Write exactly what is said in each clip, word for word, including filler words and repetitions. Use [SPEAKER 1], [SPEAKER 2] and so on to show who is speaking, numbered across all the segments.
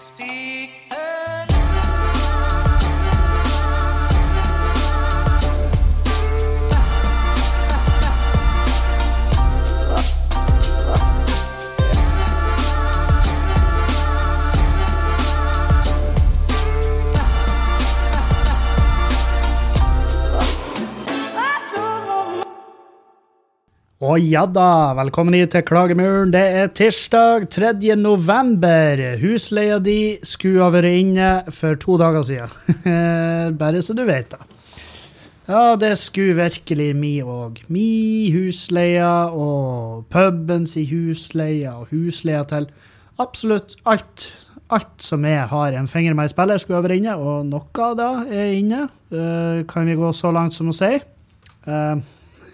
[SPEAKER 1] Og ja da, velkommen hit til Klagemuren. Det er tirsdag tredje november. Husleia di skulle ha vært inne for to dager siden. Bare så du vet da. Ja, det skulle virkelig mi og. Mi husleia og pubens i husleia og husleia til absolutt alt. Alt som jeg har en finger med i spiller skulle ha vært inne, og noe da er inne. Uh, kan vi gå så langt som å si? Uh,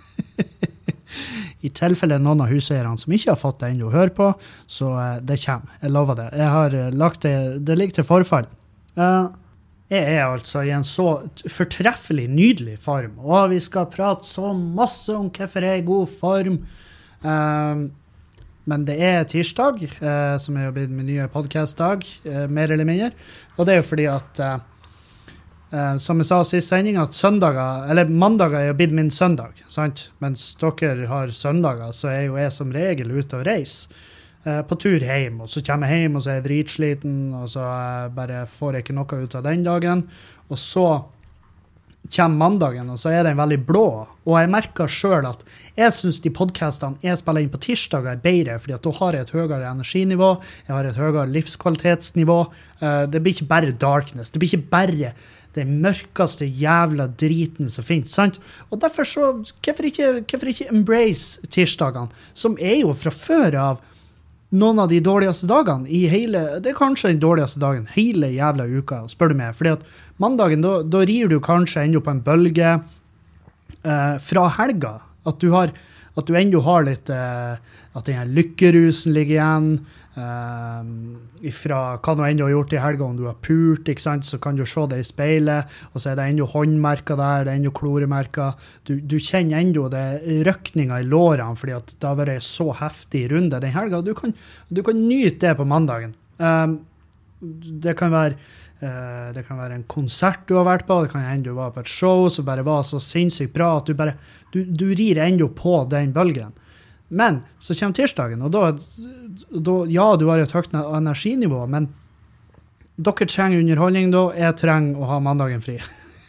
[SPEAKER 1] I tilfelle noen av huseierne som ikke har fått det enda å høre på, så uh, det kommer, jeg lover det. Jeg har uh, lagt det, det ligger til forfall. Uh, jeg er altså i en så fortreffelig, nydelig form, og vi skal prate så masse om hvorfor jeg er i god form. Uh, men det er tirsdag, uh, som er jo blitt min nye podcastdag, uh, mer eller mindre, og det er jo fordi at uh, Uh, som jeg sa sist sending, at søndager, eller mandager er jo blitt min søndag, sant? Mens dere har søndager, så er jo jeg som regel ute og reiser uh, på tur hjem, og så kommer jeg hjem, og så er jeg dritsliten, og så uh, bare får jeg ikke noe ut av den dagen, og så kommer mandagen, og så er den veldig blå, og jeg merker selv at jeg synes de podcastene jeg spiller inn på tirsdager er bedre, fordi at da har jeg et høyere energinivå, jeg har et høyere livskvalitetsnivå, uh, det blir ikke bare darkness, det blir ikke bare den mørkeste jævla driten som finnes, sant? Og derfor så, hvorfor ikke, hvorfor ikke embrace tirsdagene, som er jo fra før av noen av de dårligste dagene i hele, det er kanskje den dårligste dagen, hele jævla uka, spør du meg, fordi at mandagen, da, da rir du kanskje enda på en bølge uh, fra helga, at du har, at du enda har litt, uh, at den her lykkerusen ligger igjen, Uh, ifra hva du enda har gjort i helga, om du har pult, ikke sant, så kan du se det i speilet, og så er det enda håndmerker der, det er enda kloremerker, du, du kjenner enda det røkninga i lårene, fordi at det har vært så heftig runde den helga, du kan, du kan nyte det på mandagen. Uh, det kan være uh, det kan være en konsert du har vært på, det kan enda du var på et show som bare var så sinnssykt bra, at du bare, du, du rir enda på den bølgen. Men så kommer tirsdagen, og da, da, ja, du har et høyt energinivå, men dere trenger underholdning da, jeg trenger å ha mandagen fri.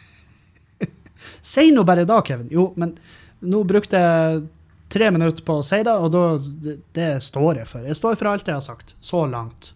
[SPEAKER 1] Si nå bare da, Kevin. Jo, men nå brukte jeg tre minutter på å si det, og da, det, det står jeg for. Jeg står for alt jeg har sagt, så langt.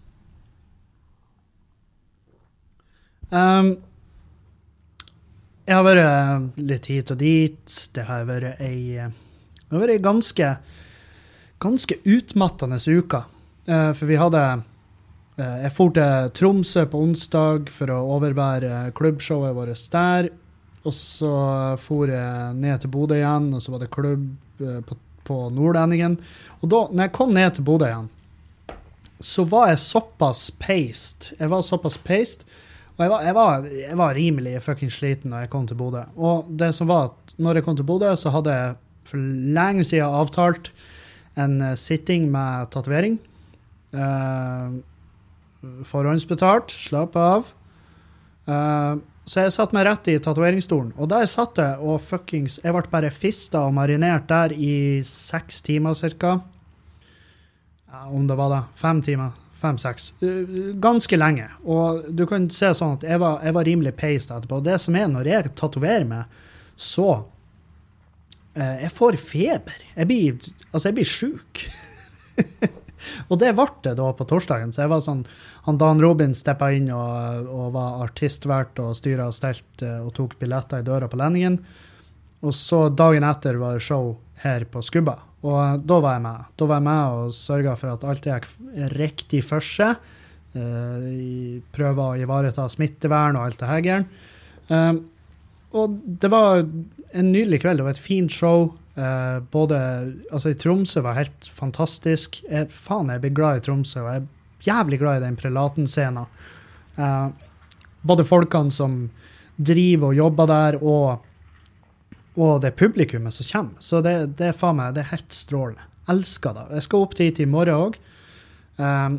[SPEAKER 1] Um, jeg har vært litt hit og dit, det har vært ei, det har vært ganske ganske utmattende uka, uh, for vi hadde, uh, jeg for til Tromsø på onsdag for å overvære klubbshowet vårt der, og så for jeg ned til Bodø igjen, og så var det klubb uh, på, på Nordlendingen, og da, når jeg kom ned til Bodø igjen, så var jeg såpass paced, jeg var såpass paced, og jeg var, jeg var, jeg var rimelig fucking sliten når jeg kom til Bodø, og det som var at når jeg kom til Bodø, så hadde jeg for lenge siden avtalt en uh, sitting med tatovering. Uh, forhåndsbetalt, slapp av. Uh, så jeg satt meg rett i tatoveringsstolen, og der satt jeg og fuckings, jeg ble bare fistet og marinert der i seks timer cirka. Ja, om det var det, fem timer, fem, seks. Uh, ganske lenge, og du kan se sånn at jeg var, jeg var rimelig paced etterpå. Og det som er, når jeg tatoverer meg, så jeg får feber. Jeg blir, altså jeg blir syk. Og det ble det da på torsdagen. Så jeg var sånn, han Dan Robin steppet inn og, og var artistvert og styret og stelt og tok billetter i døra på Lendingen. Og så dagen etter var det show her på Skubba. Og da var jeg med. Da var jeg med og sørget for at alt gikk riktig for seg. Uh, prøve å ivareta smittevern og alt det her. Uh, og det var en nydelig kveld, det var et fint show, uh, både, altså i Tromsø var helt fantastisk, jeg, faen jeg blir glad i Tromsø, og jeg er jævlig glad i den prelaten-scenen. Uh, både folkene som driver og jobber der, og, og det publikummet som kommer, så det, det er faen meg, det er helt strålende. Elsker det. Jeg skal opp dit i morgen også, um,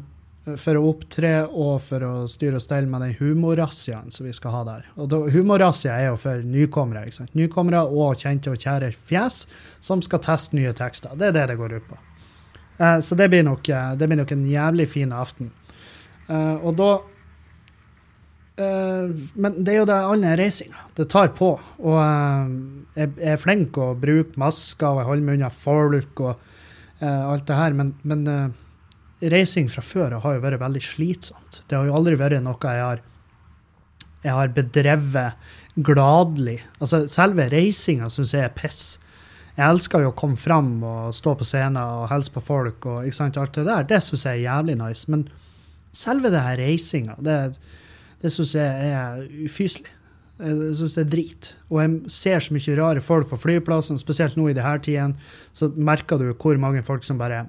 [SPEAKER 1] for å opptre og for å styre og stelle med den humorrassiaen som vi skal ha der. Og da, humorrassia er jo for nykommere, ikke sant? Nykommere og kjente og kjære fjes som skal teste nye tekster. Det er det det går ut på. Uh, så det blir, nok, uh, det blir nok en jævlig fin aften. Uh, og da Uh, men det er jo det alle reisinga. Det tar på. Og uh, jeg, jeg er flink å bruke masker, og jeg holder meg unna folk og uh, alt det her, men, men uh, reising fra før har jo vært veldig slitsomt. Det har jo aldri vært noe jeg har, jeg har bedrevet gladelig. Altså, selve reisinga synes jeg er piss. Jeg elsker jo å komme frem og stå på scenen og helse på folk, og ikke sant, alt det der. Det synes jeg er jævlig nice. Men selve det her reisinga, det er Det synes jeg er ufyselig. Jeg synes det er drit. Og jeg ser så mye rare folk på flyplassen, spesielt nå i det her tiden, så merker du hvor mange folk som bare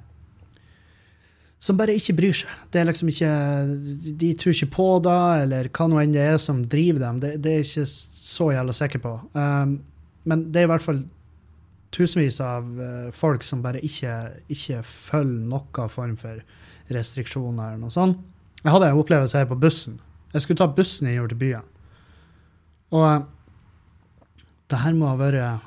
[SPEAKER 1] som bare ikke bryr seg. Det er liksom ikke, de tror ikke på det, eller hva nå enn det er som driver dem. Det, det er jeg ikke så jævla sikker på. Um, men det er i hvert fall tusenvis av uh, folk som bare ikke, ikke følger noen form for restriksjoner eller noe sånt. Jeg hadde en opplevelse her på bussen. Jeg skulle ta bussen innover til byen. Og det her må ha vært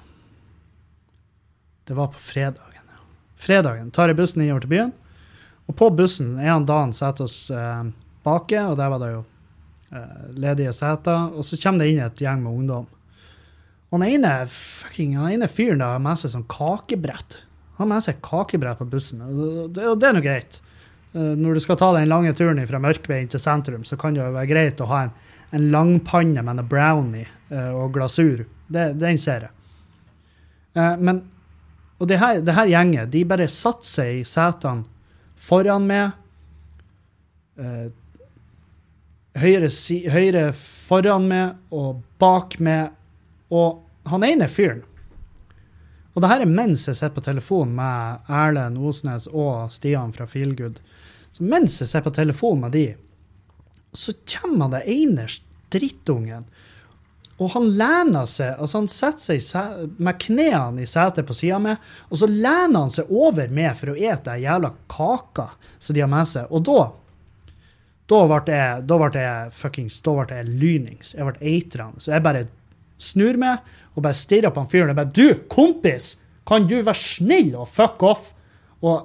[SPEAKER 1] det var på fredagen. Ja. Fredagen tar jeg bussen innover til byen, og på bussen er han dagen setter oss eh, bake, og der var det jo eh, ledige seter, og så kommer det inn et gjeng med ungdom. Og den ene, fucking, den ene fyren da har med seg sånn kakebrett. Han har med seg kakebrett på bussen, og det, og det er noe greit. Når du skal ta den lange turen fra Mørkveien til sentrum, så kan det jo være greit å ha en, en langpanne med en brownie uh, og glasur. Det, den ser jeg. Uh, men, og det her, det her gjenget, de bare satt seg i setene foran meg, uh, høyre, si, høyre foran meg og bak meg, og han ene fyren. Og det her er mens jeg sitter på telefon med Erlend Osnes og Stian fra Feelgood. Så mens jeg ser på telefonen med de, så kommer det ene drittungen, og han lener seg, altså han setter seg med knæene i setet på siden med, og så lener han seg over med for å ete den jævla kaka som de har med seg. Og da, da ble jeg, da ble jeg fuckings, da ble jeg lynings, jeg ble eitrende, så jeg bare snur meg, og bare stirrer på han fyren, og bare, du, kompis, kan du være snill og fuck off? Og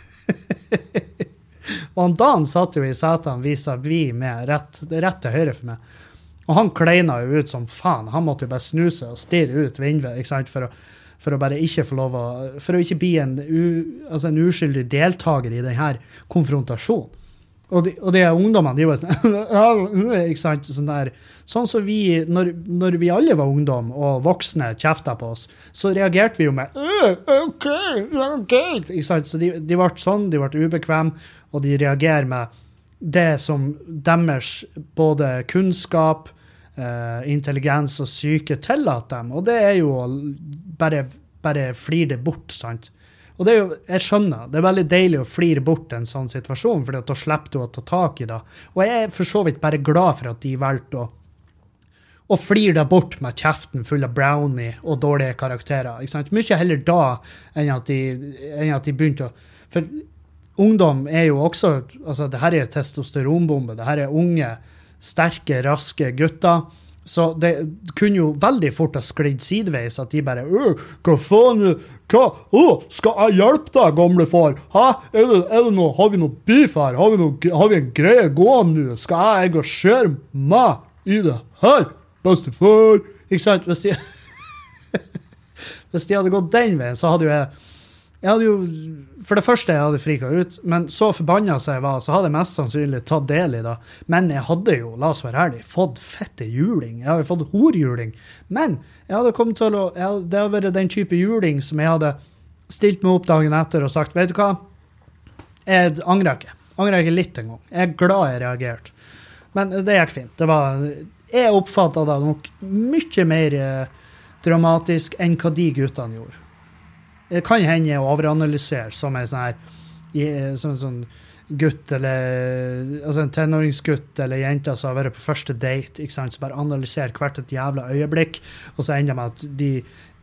[SPEAKER 1] og han Dan satt jo i setene vis-à-vis med rett, rett til høyre for meg. Og han kleina jo ut som faen. Han måtte jo bare snuse og stirre ut vinduet, ikke sant, for å, for å bare ikke få lov å, for å ikke bli en, u, altså en uskyldig deltaker i denne konfrontasjonen. Og de, og de ungdommene, de var sånn, ikke sant, sånn der, sånn som vi, når, når vi alle var ungdom og voksne kjeftet på oss, så reagerte vi jo med, ok, ok, ikke sant, så de, de ble sånn, de ble ubekvem, og de reagerer med det som deres både kunnskap, eh, intelligens og syke tillater dem, og det er jo bare, bare flir det bort, sant? Og det er jo, jeg skjønner, det er veldig deilig å flire bort en sånn situasjon, for da slipper du å ta tak i det. Og jeg er for så vidt bare glad for at de valgte å, å flire det bort med kjeften full av brownie og dårlige karakterer. Ikke sant? Mye heller da enn at de, enn at de begynte å... For ungdom er jo også, altså det her er testosteronbombe, det her er unge, sterke, raske gutter, så det kunne jo veldig fort ha sklidd sideveis at de bare, hva faen, hva, Åh, skal jeg hjelpe deg, gamle far? Hæ? Er det, er det noe, har vi noe beef her? Har vi, noe, har vi en greie gående nå? Skal jeg engasjere meg i det her, bestefar? Ikke sant? Hvis de, hvis de hadde gått den veien, så hadde jo jeg, jeg hadde jo, for det første jeg hadde friket ut, men så forbannet som jeg var, så hadde jeg mest sannsynlig tatt del i det. Men jeg hadde jo, la oss være ærlig, fått fette juling. Jeg hadde fått horjuling. Men jeg hadde kommet til å, jeg, det hadde vært den type juling som jeg hadde stilt meg opp dagen etter og sagt, vet du hva? Jeg angrer ikke. Angrer ikke litt en gang. Jeg er glad jeg reagerte. Men det gikk fint. Det var, jeg oppfattet det nok mye mer eh, dramatisk enn hva de guttene gjorde. Det kan hende jeg overanalyserer som en sånn her, som en sånn gutt, eller altså en tenåringsgutt eller jente som har vært på første date, ikke sant, så bare analyserer hvert et jævla øyeblikk, og så ender med at de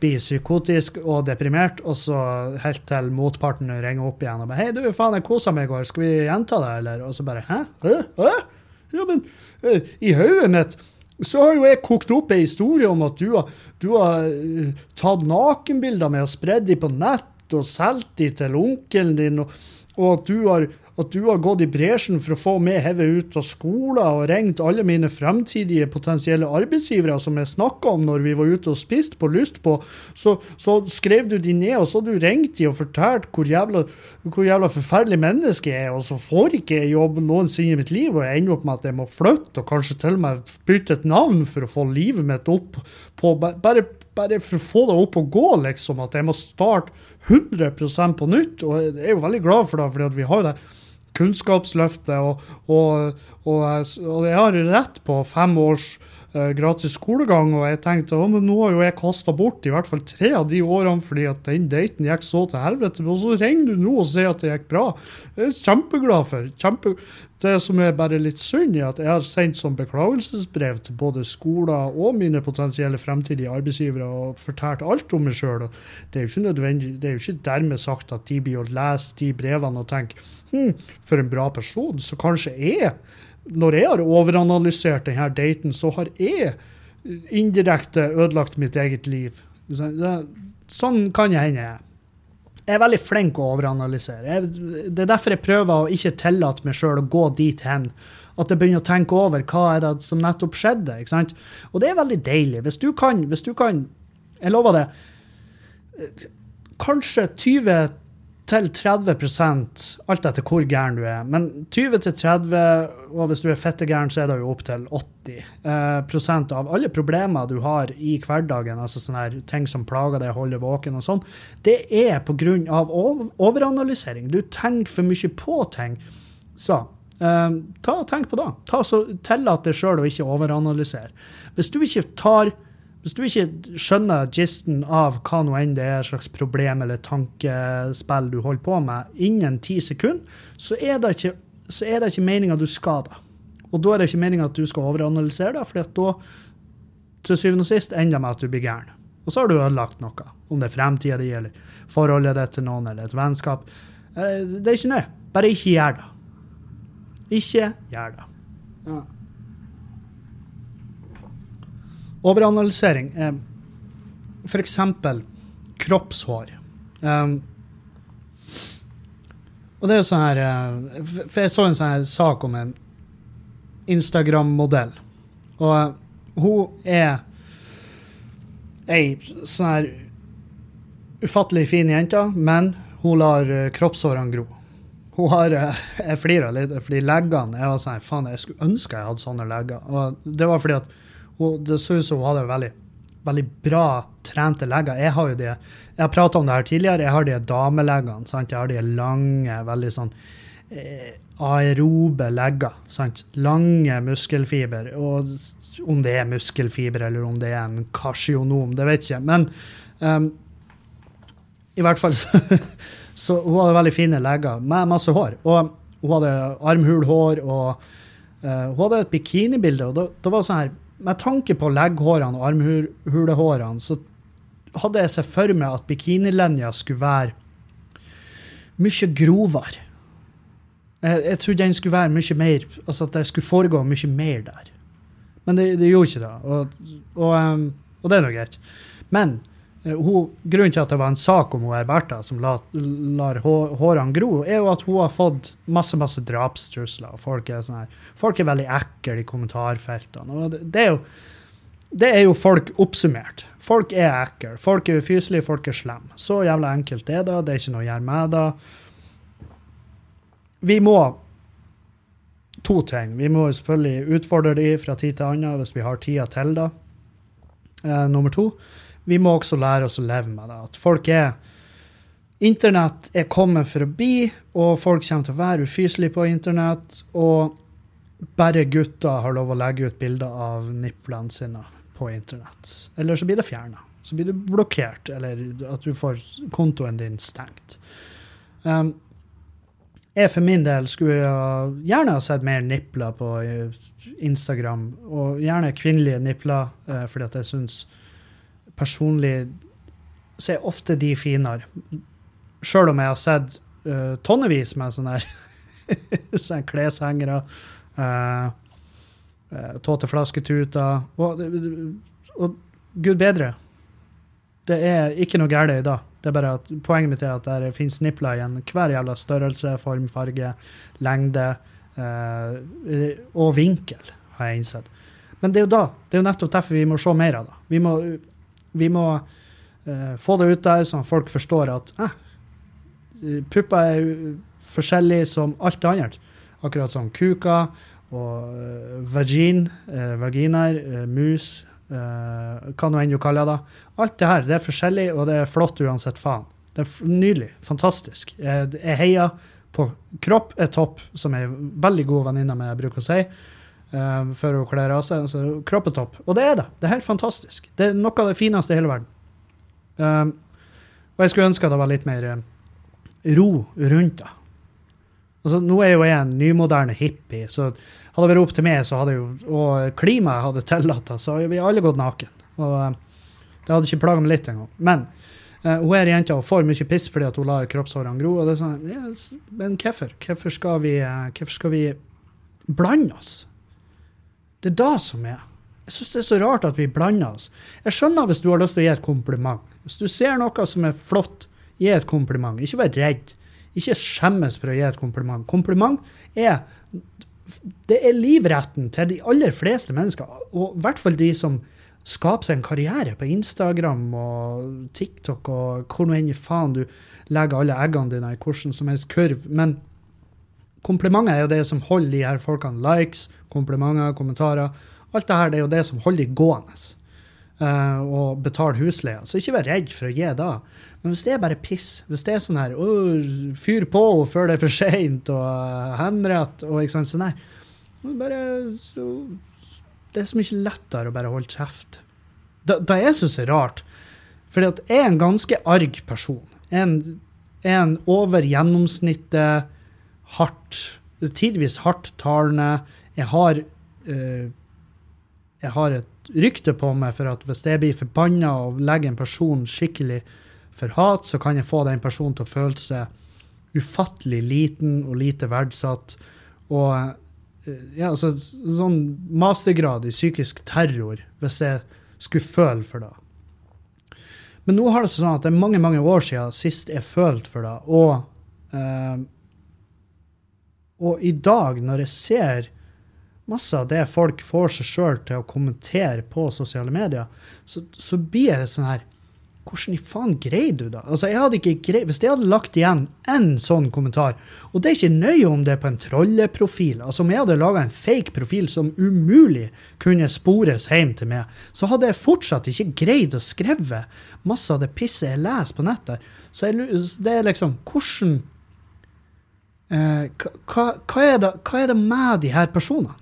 [SPEAKER 1] blir psykotisk og deprimert, og så helt til motparten ringer opp igjen og bare, hei du, faen, jeg koset meg i går, skal vi gjenta det, eller? Og så bare, hæ? Hæ? Hæ? Ja, men uh, i hodet mitt, så har jo jeg kokt opp en historie om at du har, du har uh, tatt nakenbilder med og spredd de på nett og selgt de til onkelen din, og, og at du har at du har gått i bresjen for å få meg hevet ut av skolen og ringt alle mine fremtidige potensielle arbeidsgivere som jeg snakket om når vi var ute og spiste på lyst på, så, så skrev du de ned, og så du ringt de og fortalt hvor jævla, hvor jævla forferdelig menneske jeg er, og så får ikke jeg jobb noensinne i mitt liv, og jeg ender opp med at jeg må flytte, og kanskje til og med bytte et navn for å få livet mitt opp på, bare, bare for å få det opp og gå, liksom, at jeg må starte hundre prosent på nytt, og jeg er jo veldig glad for det, fordi at vi har det kunnskapsløftet, og, og, og, og jeg har rett på fem års uh, gratis skolegang, og jeg tenkte, oh, men nå har jo jeg kastet bort i hvert fall tre av de årene, fordi at den daten gikk så til helvete, og så ringer du nå og sier at det gikk bra. Jeg er kjempeglad for. Kjempe... Det som er bare litt synd er at jeg har sendt som beklagelsesbrev til både skoler og mine potensielle fremtidige arbeidsgivere og fortalt alt om meg selv. Det er jo ikke nødvendig, det er jo ikke dermed sagt at de blir å lese de brevene og tenke, hm, for en bra person, så kanskje jeg, når jeg har overanalysert denne daten, så har jeg indirekte ødelagt mitt eget liv. Sånn kan jeg hende jeg. Jeg er veldig flink å overanalysere. Jeg, det er derfor jeg prøver å ikke tillate meg selv å gå dit hen, at jeg begynner å tenke over hva er det som nettopp skjedde, ikke sant? Og det er veldig deilig. Hvis du kan, hvis du kan, jeg lover det, kanskje tyve til tretti prosent, alt etter hvor gæren du er, men tyve til tretti, og hvis du er fettegæren, så er det jo opp til åtti prosent av alle problemer du har i hverdagen, altså sånne her ting som plager deg, holder våken og sånn, det er på grunn av overanalysering. Du tenker for mye på ting. Så, um, ta og tenk på det. Ta så tillat deg selv å ikke overanalysere. Hvis du ikke tar Hvis du ikke skjønner gisten av hva noe enn det er slags problem eller tankespill du holder på med innen ti sekunder, så er det ikke, så er det ikke meningen at du skal det. Og da er det ikke meningen at du skal overanalysere det, for da, til syvende og sist, ender med at du blir gæren. Og så har du ødelagt noe, om det er fremtiden din, eller forholdet ditt til noen, eller et vennskap. Det er ikke nøye. Bare ikke gjør det. Ikke gjør det. Ja. Overanalysering er for eksempel kroppshår. Um, og det er jo sånn her, for jeg så en sånn her sak om en Instagram-modell, og uh, hun er ei sånn her ufattelig fin jente, men hun lar uh, kroppshårene gro. Hun har, uh, jeg flirer litt, fordi leggene, jeg var sånn her, faen, jeg skulle ønske jeg hadde sånne legger. Og det var fordi at og det så ut som hun hadde veldig, veldig bra trente legger. Jeg har jo det, jeg har pratet om det her tidligere, jeg har de dameleggene, sant? Jeg har de lange, veldig sånn eh, aerobe legger, sant? Lange muskelfiber, og om det er muskelfiber eller om det er en karsionom, det vet jeg ikke, men um, i hvert fall så hun hadde veldig fine legger med masse hår, og hun hadde armhulhår, og uh, hun hadde et bikinibilde, og det, det var sånn her, med tanke på legghårene og armhulehårene, så hadde jeg sett for meg at bikinilinja skulle være mye grovere. Jeg, jeg trodde den skulle være mye mer, altså at det skulle foregå mye mer der. Men det, det gjorde ikke det, og, og, um, og det er noe greit. Men uh, hun, grunnen til at det var en sak om hun er Bertha som la, lar hår, hårene gro, er jo at hun har fått masse, masse drapstrusler. Folk er, sånn her, folk er veldig ekle i kommentarfeltene. Og det, det, er jo, det er jo folk oppsummert. Folk er ekle. Folk er ufyselige, folk er slemme. Så jævla enkelt er det. Det er ikke noe å gjøre med det. Vi må to ting. Vi må selvfølgelig utfordre de fra tid til annen hvis vi har tida til det. Eh, nummer to. Vi må også lære oss å leve med det. At folk er, internett er kommet for å bli, og folk kommer til å være ufyselige på internett, og bare gutter har lov å legge ut bilder av nipplene sine på internett. Eller så blir det fjernet. Så blir du blokkert, eller at du får kontoen din stengt. Um, jeg for min del skulle gjerne ha sett mer nippler på Instagram, og gjerne kvinnelige nippler, fordi at jeg synes personlig så er ofte de finere. Selv om jeg har sett uh, tonnevis med sånne her sånne kleshengere, uh, uh, tåteflasketuter, og, og Gud bedre. Det er ikke noe gærlig i dag. Det er bare at poenget mitt er at det finnes nipler igjen. Hver jævla størrelse, form, farge, lengde uh, og vinkel, har jeg innsett. Men det er jo da, det er jo nettopp derfor vi må se mer av det. Vi må, vi må uh, få det ut der, sånn at folk forstår at eh, pupper er forskjellig som alt annet. Akkurat som kuka og uh, vagin, uh, vaginer, uh, mus, uh, hva nå enn du kaller det. Alt det her, det er forskjellig, og det er flott uansett faen. Det er nydelig, fantastisk. Jeg, jeg heier på kropp er topp, som er veldig god venninne med, jeg bruker å si, uh, før hun kler av seg. Så kropp er topp. Og det er det. Det er helt fantastisk. Det er noe av det fineste i hele verden. Um, og jeg skulle ønske at det var litt mer uh, ro rundt det. Altså, nå er jo jeg en nymoderne hippie, så hadde det vært opp til meg, så hadde jo, og klimaet hadde tillatt det, så hadde vi alle gått naken. Og uh, det hadde ikke plaget meg litt engang. Men uh, hun er jenta og får mye piss fordi at hun lar kroppshårene gro, og det er sånn, yes, men hvorfor? Hvorfor skal vi, uh, hvorfor skal vi blande oss? Det er da som er. Jeg synes det er så rart at vi blander oss. Jeg skjønner hvis du har lyst til å gi et kompliment. Hvis du ser noe som er flott, gi et kompliment. Ikke vær redd. Ikke skjemmes for å gi et kompliment. Kompliment er, det er livretten til de aller fleste mennesker, og i hvert fall de som skaper seg en karriere på Instagram og TikTok og hvor nå enn i faen du legger alle eggene dine i hvordan som helst kurv. Men komplimenter er jo det som holder de her folkene likes, komplimenter, kommentarer. Alt det her det er jo det som holder de gående. Uh, og betale husleia. Så ikke vær redd for å gi da. Men hvis det er bare piss, hvis det er sånn her, oh, fyr på før det er for sent, og uh, henrett, og ikke sant, sånn her, bare, så, det er så mye lettere å bare holde kjeft. Da, da jeg synes det er rart, fordi at jeg er en ganske arg person. En, en over gjennomsnittet, hardt, tidvis hardt talende, jeg har uh, jeg har et rykte på meg for at hvis jeg blir forbannet og legger en person skikkelig for hat, så kan jeg få den personen til å føle seg ufattelig liten og lite verdsatt. Og ja, altså, sånn mastergrad i psykisk terror, hvis jeg skulle føle for det. Men nå har det sånn at det er mange, mange år siden sist jeg følte for det. Og, eh, og i dag, når jeg ser masse av det folk får seg selv til å kommentere på sosiale medier, så, så blir det sånn her, hvordan i faen greier du da? Altså, jeg hadde ikke greit, hvis jeg hadde lagt igjen en sånn kommentar, og det er ikke nøye om det er på en trolleprofil, altså om jeg hadde laget en fake profil som umulig kunne spores hjem til meg, så hadde jeg fortsatt ikke greid å skrive masse av det pisset jeg leser på nettet. Så jeg, det er liksom, hvordan, eh, hva, hva, er det, hva er det med de her personene?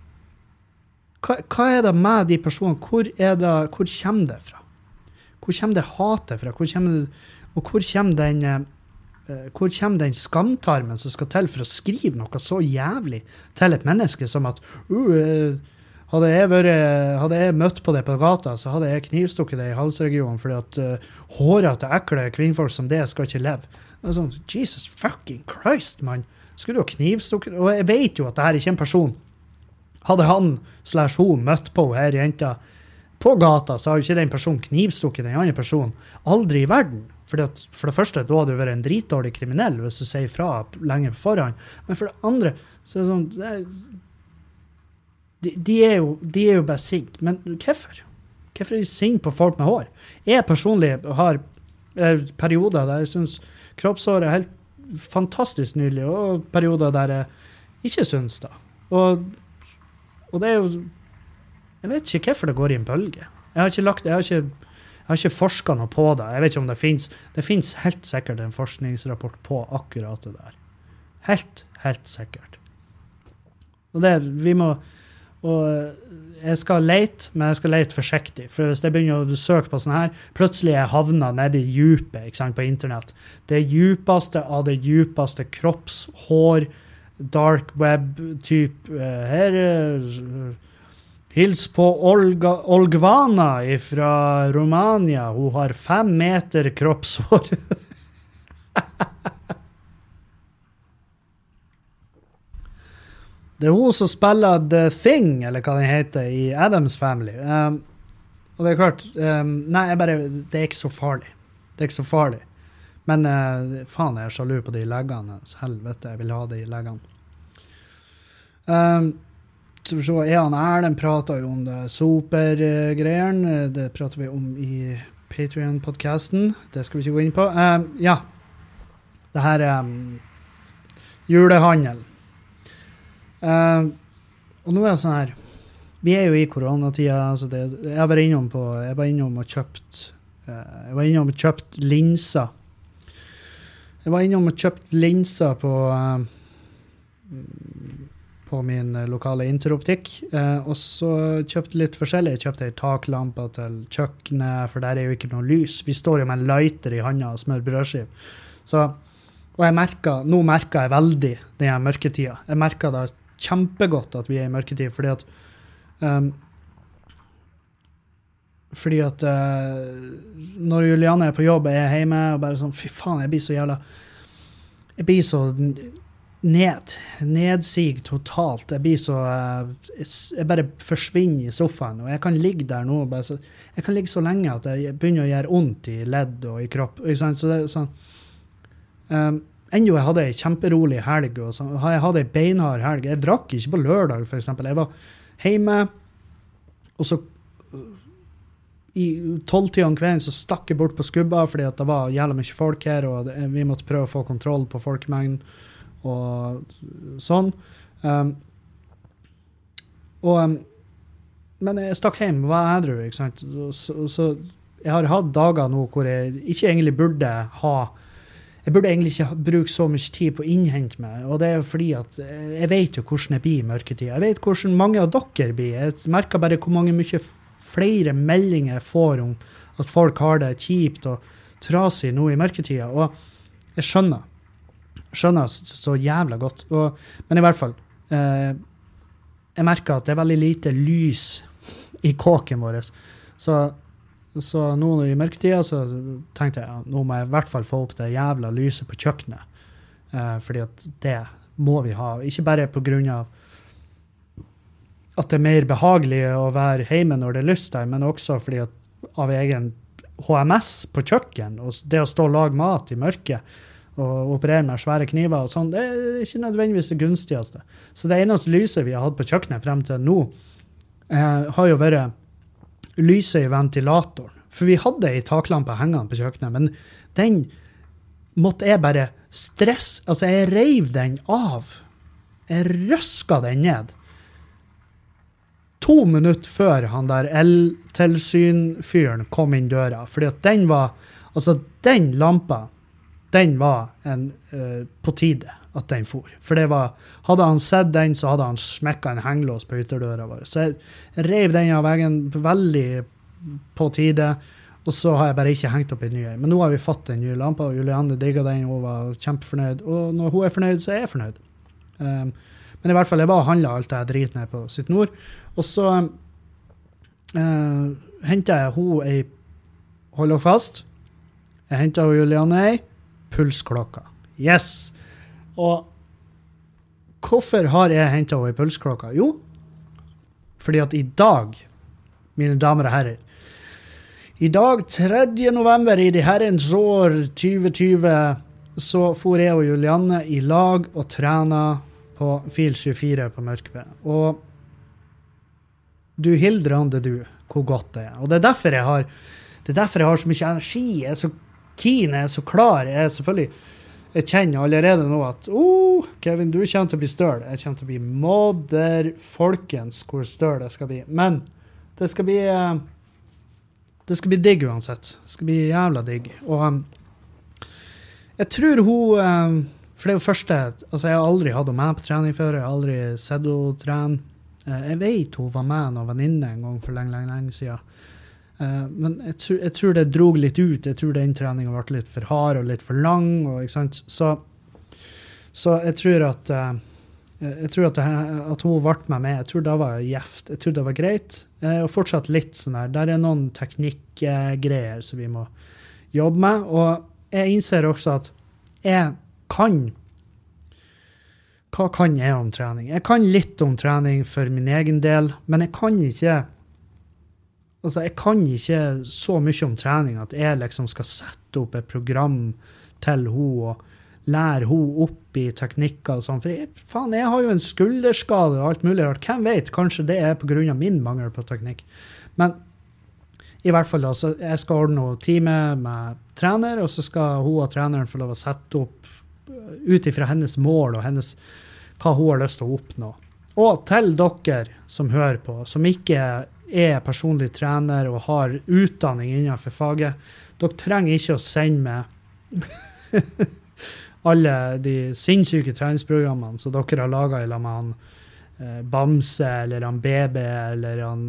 [SPEAKER 1] Hva, hva er det med de personene? Hvor, er det, hvor kommer det fra? Hvor kommer det hatet fra? Hvor kommer det, og hvor kommer, den, eh, hvor kommer den skamtarmen som skal til for å skrive noe så jævlig til et menneske som at uh, hadde, jeg vært, hadde jeg møtt på det på gata, så hadde jeg knivstukket det i halsregionen fordi at uh, hårete, ekle kvinnfolk som det skal ikke leve. Det er sånn, Jesus fucking Christ, man. Skulle du ha knivstukket? Og jeg vet jo at det her er ikke en person. Hadde han slash hun møtt på her jenta på gata, så har jo ikke den personen knivstukket den andre personen. Aldri i verden. Fordi at, for det første, da hadde du vært en dritdårlig kriminell hvis du sier fra lenge på forhånd. Men for det andre, så er det sånn, det er, de, de, er jo, de er jo bare sint. Men hvorfor? Hvorfor er de sint på folk med hår? Jeg personlig har eh, perioder der jeg synes kroppshår er helt fantastisk nydelig, og perioder der jeg ikke synes det. Og Og det er jo, jeg vet ikke hvorfor det går i en bølge. Jeg har ikke lagt, jeg har ikke, jeg har ikke forsket noe på det. Jeg vet ikke om det finnes, det finnes helt sikkert en forskningsrapport på akkurat det der. Helt, helt sikkert. Og det, vi må, og jeg skal lete, men jeg skal lete forsiktig. For hvis jeg begynner å søke på sånne her, plutselig er jeg havnet nede i djupet, ikke sant, på internett. Det djupeste av det djupeste kroppshår, dark web typ uh, her uh, Hils på Olga, Olgvana fra Romania. Hun har fem meter kroppshår. Det er hun som spiller The Thing, eller hva den heter, i Addams Family. Um, og det er klart, um, nei, jeg bare, det er ikke så farlig. Det er ikke så farlig. Men uh, faen, jeg er sjalu på de leggene. Helvete, jeg vil ha de leggene. Um, så for så, jeg og Erlend prater jo om det supergreiene. Det prater vi om i Patreon-podcasten. Det skal vi ikke gå inn på. Um, ja, det her er um, julehandel. Uh, og nå er det sånn her, vi er jo i koronatida, altså det, jeg var innom på, jeg var innom og kjøpt, uh, jeg var innom og kjøpt linser. Jeg var innom og kjøpt linser på, uh, på min lokale interoptikk, uh, og så kjøpte litt forskjellig. Jeg kjøpte en taklampe til kjøkkenet, for der er jo ikke noe lys. Vi står jo med en lighter i handa og smør brødskiv. Så, og jeg merker, nå merker jeg veldig den mørketida. Jeg merker det kjempegodt at vi er i mørketid, fordi at um, fordi at uh, når Juliane er på jobb, er jeg hjemme og bare sånn, fy faen, jeg blir så jævla jeg blir så ned, nedsig totalt, jeg blir så uh, jeg bare forsvinner i sofaen, og jeg kan ligge der nå, bare så, jeg kan ligge så lenge at jeg begynner å gjøre ondt i ledd og i kropp, ikke sant? Så det er sånn um, enda jeg hadde en kjemperolig helg, og så, jeg hadde en beinhard helg. Jeg drakk ikke på lørdag, for eksempel. Jeg var hjemme, og så i tolvtida om kvelden så stakk jeg bort på skubba, fordi at det var jævla mye folk her, og det, vi måtte prøve å få kontroll på folkemengden, og sånn. Um, og, um, men jeg stakk hjem, var edru, ikke sant? Så, så, så jeg har hatt dager nå hvor jeg ikke egentlig burde ha Jeg burde egentlig ikke bruke så mye tid på å innhente meg, og det er jo fordi at jeg vet jo hvordan jeg blir i mørketid. Jeg vet hvordan mange av dere blir. Jeg merker bare hvor mange mye flere meldinger jeg får om at folk har det kjipt og trasig nå i mørketida, og jeg skjønner. Skjønner så jævla godt. Og, men i hvert fall, eh, jeg merker at det er veldig lite lys i kåken vår. Så Så nå i mørketida så tenkte jeg, ja, nå må jeg i hvert fall få opp det jævla lyset på kjøkkenet. Eh, fordi at det må vi ha. Ikke bare på grunn av at det er mer behagelig å være hjemme når det er lyst der, men også fordi at av egen H M S på kjøkken, og det å stå og lage mat i mørket, og operere med svære kniver og sånn, det er ikke nødvendigvis det gunstigste. Så det eneste lyset vi har hatt på kjøkkenet frem til nå, eh, har jo vært lyset i ventilatoren. For vi hadde en taklampe hengende på kjøkkenet, men den måtte jeg bare stresse. Altså, jeg reiv den av. Jeg røsket den ned. To minutter før han der el-tilsynfyren kom inn døra. Fordi at den var, altså den lampa, den var en, uh, på tide at den for. For det var, hadde han sett den, så hadde han smekket en henglås på ytterdøra vår. Så jeg rev den av veggen veldig på tide, og så har jeg bare ikke hengt opp en ny. Men nå har vi fått en ny lampe, og Juliane digget den, og var kjempefornøyd. Og når hun er fornøyd, så er jeg fornøyd. Um, men i hvert fall, jeg var og handlet alt det jeg driter ned på sitt nord. Og så uh, hentet jeg hun ei, hold dere fast, jeg hentet hun Juliane ei, pulsklokka. Yes! Og hvorfor har jeg hentet henne i pulsklokka? Jo, fordi at i dag, mine damer og herrer, i dag, tredje november i de herrens år tjue tjue, så får jeg og Juliane i lag og trener på Fil tjuefire på Mørkve. Og du hildrande du, hvor godt det er. Og det er derfor jeg har, det er derfor jeg har så mye energi, jeg er så keen, jeg er så klar, jeg er selvfølgelig jeg kjenner allerede nå at oh, Kevin, du kommer til å bli støl. Jeg kommer til å bli modder folkens hvor støl det skal bli. Men det skal bli det skal bli digg uansett. Det skal bli jævla digg. Og um, jeg tror hun um, for det er jo første, altså jeg har aldri hatt henne med på trening før, jeg har aldri sett henne trene. Uh, jeg vet hun var med noen venninne en gang for lenge, lenge, lenge siden. Uh, men jeg tror, jeg tror det drog litt ut. Jeg tror den treningen ble litt for hard og litt for lang. Og, ikke sant? Så, så jeg tror at uh, Jeg tror at, det, at hun ble med meg, jeg tror det var gjeft, jeg tror det var greit. Og fortsatt litt sånn her, der er noen teknikkgreier som vi må jobbe med, og jeg innser også at jeg kan, hva kan jeg om trening? Jeg kan litt om trening for min egen del, men jeg kan ikke, altså jeg kan ikke så mye om trening at jeg liksom skal sette opp et program til hun og lære hun opp i teknikker og sånn, for jeg, faen, jeg har jo en skulderskade og alt mulig rart. Hvem vet, kanskje det er på grunn av min mangel på teknikk. Men i hvert fall da, så jeg skal ordne noe time med trener, og så skal hun og treneren få lov å sette opp ut ifra hennes mål og hennes, hva hun har lyst til å oppnå. Og til dere som hører på, som ikke er personlig trener og har utdanning innenfor faget, dere trenger ikke å sende meg alle de sinnssyke treningsprogrammene som dere har laget i lag med han eh, Bamse, eller han B B, eller han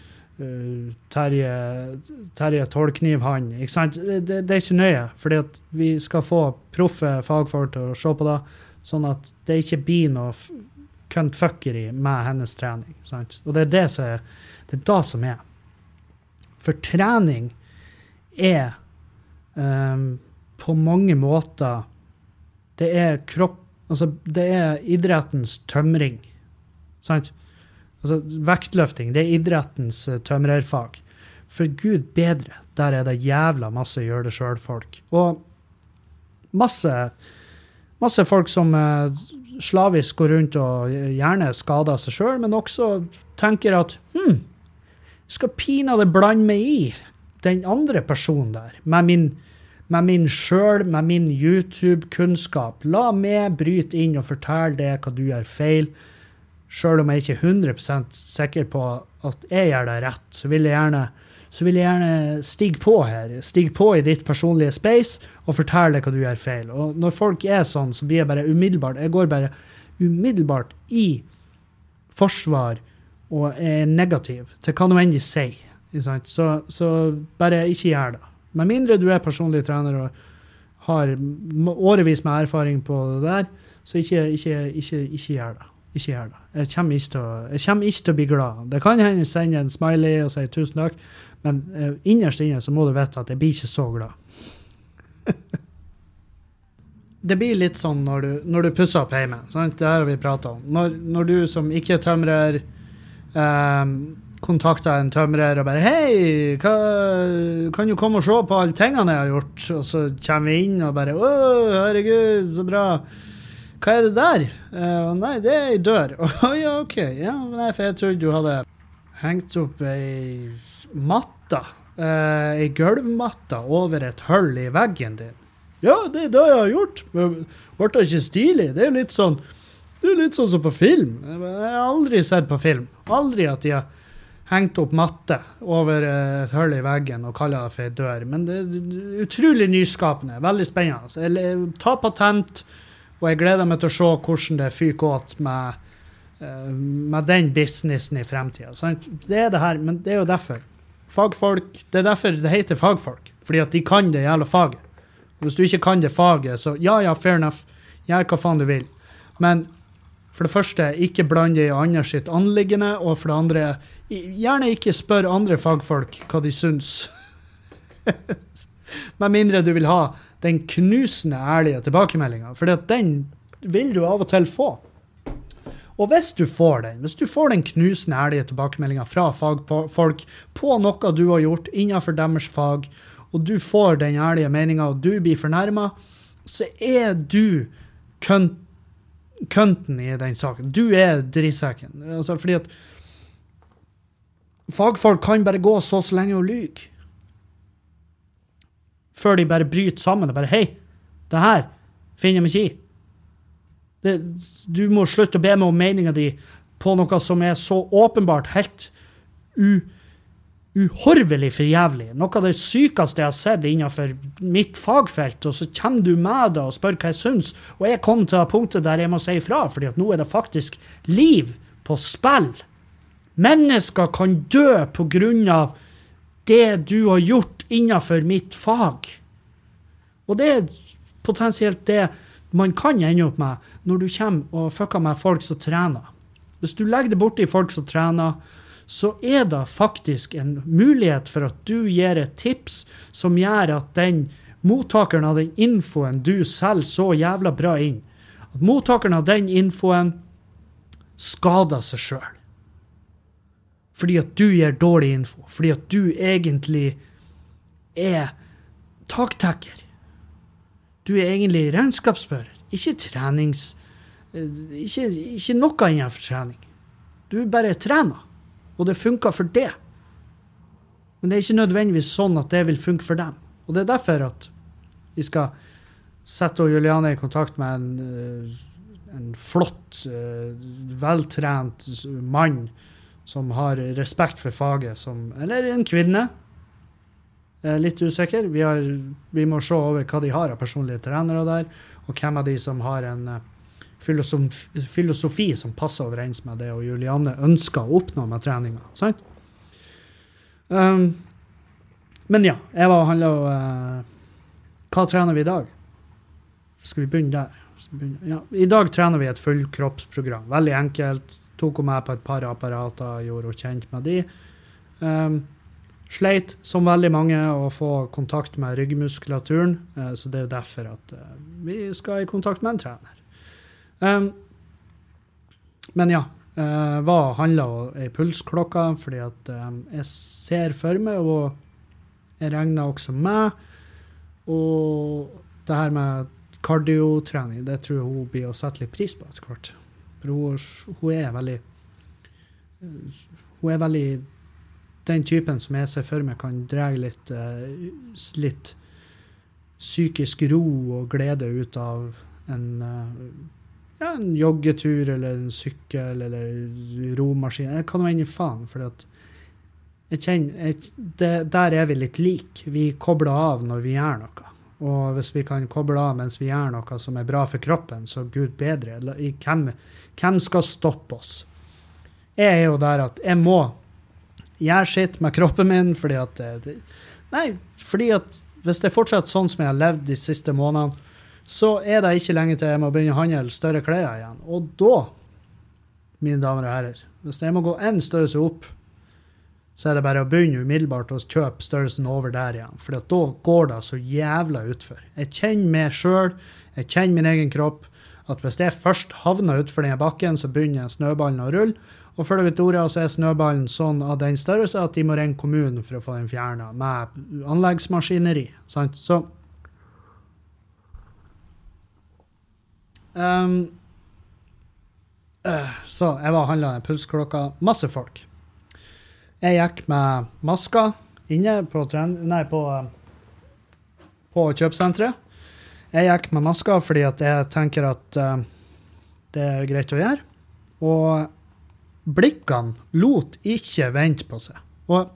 [SPEAKER 1] uh, Terje, Terje Tolkniv, han, ikke sant? Det, det, det er ikke nøye, fordi at vi skal få proffe fagfolk til å se på det, sånn at det ikke blir noe køntfuckeri med hennes trening, sant? Og det er det som er, det er det som er. For trening er um, på mange måter det er kropp, altså det er idrettens tømring, sant? Altså vektløfting, det er idrettens uh, tømrerfag. For Gud bedre, der er det jævla masse gjør det selv folk. Og masse, masse folk som uh, slavisk går rundt og gjerne skader seg selv, men også tenker at, hm, skal pina det blande meg i den andre personen der, med min med min selv, med min YouTube-kunnskap. La meg bryte inn og fortelle deg hva du gjør feil. Selv om jeg ikke er hundre prosent sikker på at jeg gjør det rett, så vil jeg gjerne, så vil jeg gjerne stige på her. Stige på i ditt personlige space og fortelle deg hva du gjør feil. Og når folk er sånn, så blir jeg bare umiddelbart, jeg går bare umiddelbart i forsvar og er negativ til hva noe enn de sier. Så, så bare ikke gjør det. Med mindre du er personlig trener og har årevis med erfaring på det der, så ikke, ikke, ikke, ikke gjør det. Ikke gjør det. Jeg kommer ikke til å, jeg kommer ikke til å bli glad. Det kan hende sende en smiley og si tusen takk, men innerst inne så må du vite at jeg blir ikke så glad. Det blir litt sånn når du, når du pusser opp hjemme, sant? Det her har vi pratet om. Når, når du som ikke tømrer um, kontakter en tømrer og bare, hei, hva, kan du komme og se på alle tingene jeg har gjort? Og så kommer vi inn og bare, åh, herregud, så bra. Hva er det der? Uh, nei, det er en dør. Å ja, ok. Ja, nei, for jeg trodde du hadde hengt opp ei matta, uh, ei gulvmatta over et hull i veggen din. Ja, det er det jeg har gjort. Ble det ikke stilig? Det er jo litt sånn, det er litt sånn som på film. Jeg har aldri sett på film. Aldri at de har hengt opp matte over et hull i veggen og kaller det for en dør. Men det er utrolig nyskapende, veldig spennende. Jeg tar patent, og jeg gleder meg til å se hvordan det fyker åt med, med den businessen i fremtiden. Så det er det her, men det er jo derfor. Fagfolk, det er derfor det heter fagfolk, fordi at de kan det jævla faget. Hvis du ikke kan det faget, så ja, ja, fair enough, gjør hva faen du vil. Men for det første, ikke blande i andre sitt anliggende, og for det andre, gjerne ikke spør andre fagfolk hva de syns. Med mindre du vil ha den knusende ærlige tilbakemeldingen, for den vil du av og til få. Og hvis du får den, hvis du får den knusende ærlige tilbakemeldingen fra fagfolk på noe du har gjort innenfor deres fag, og du får den ærlige meningen, og du blir fornærmet, så er du kønt kønten i den saken. Du er drittsekken. Altså, fordi at fagfolk kan bare gå så så lenge og lyge. Før de bare bryter sammen og bare, hei, det her finner jeg meg ikke i. Det, du må slutte å be meg om meningen din på noe som er så åpenbart helt u uhorvelig for jævlig. Noe av det sykeste jeg har sett innenfor mitt fagfelt, og så kommer du med det og spør hva jeg synes, og jeg kom til punktet der jeg må si ifra, fordi at nå er det faktisk liv på spill. Mennesker kan dø på grunn av det du har gjort innenfor mitt fag. Og det er potensielt det man kan ende opp med, når du kommer og fucker med folk som trener. Hvis du legger det bort i folk som trener, så er det faktisk en mulighet for at du gir et tips som gjør at den mottakeren av den infoen du selger så jævla bra inn, at mottakeren av den infoen skader seg selv. Fordi at du gir dårlig info. Fordi at du egentlig er taktekker. Du er egentlig regnskapsfører. Ikke trenings... Ikke, ikke noe innenfor trening. Du bare trener. Og det funker for det. Men det er ikke nødvendigvis sånn at det vil funke for dem. Og det er derfor at vi skal sette Juliane i kontakt med en, en flott, veltrent mann som har respekt for faget, som, eller en kvinne. Jeg er litt usikker. Vi, har, vi må se over hva de har av personlige trenere der, og hvem av de som har en filosofi, filosofi som passer overens med det, og Juliane ønsker å oppnå med treninga. Sant? Um, men ja, jeg var og handlet uh, hva trener vi i dag? Skal vi begynne der? Vi begynne? Ja. I dag trener vi et fullkroppsprogram. Veldig enkelt. Tok hun med på et par apparater, gjorde hun kjent med de. Um, sleit, som veldig mange, å få kontakt med ryggmuskulaturen, uh, så det er jo derfor at uh, vi skal i kontakt med en trener. Um, men ja, uh, hva handler ei pulsklokka, fordi at um, jeg ser for meg, og jeg regner også med, og det her med kardiotrening, det tror jeg hun blir å sette litt pris på etter hvert. For hun, hun er veldig hun er veldig den typen som jeg ser for meg kan dra litt, uh, litt psykisk ro og glede ut av en, uh, ja, en joggetur eller en sykkel eller romaskin. Jeg kan jo inn i faen, for at jeg kjenner, jeg, det, der er vi litt lik. Vi kobler av når vi gjør noe. Og hvis vi kan koble av mens vi gjør noe som er bra for kroppen, så Gud bedre. Hvem, hvem skal stoppe oss? Jeg er jo der at jeg må gjøre sitt med kroppen min, fordi at, nei, fordi at hvis det er fortsatt sånn som jeg har levd de siste månedene, så er det ikke lenge til jeg må begynne å handle større klær igjen. Og da, mine damer og herrer, hvis jeg må gå en størrelse opp, så er det bare å begynne umiddelbart å kjøpe størrelsen over der igjen. For da går det så jævla utfor. Jeg kjenner meg selv, jeg kjenner min egen kropp, at hvis jeg først havner utfor denne bakken, så begynner snøballen å rulle, og før du vet ordet, så er snøballen sånn av den størrelse at de må ringe kommunen for å få den fjernet med anleggsmaskineri. Sant? Så, um, uh, så jeg var og handlet en pulsklokka, masse folk. Jeg gikk med masker inne på, nei, på, på kjøpsentret. Jeg gikk med masker fordi at jeg tenker at uh, det er greit å gjøre. Og blikkene lot ikke vente på seg. Og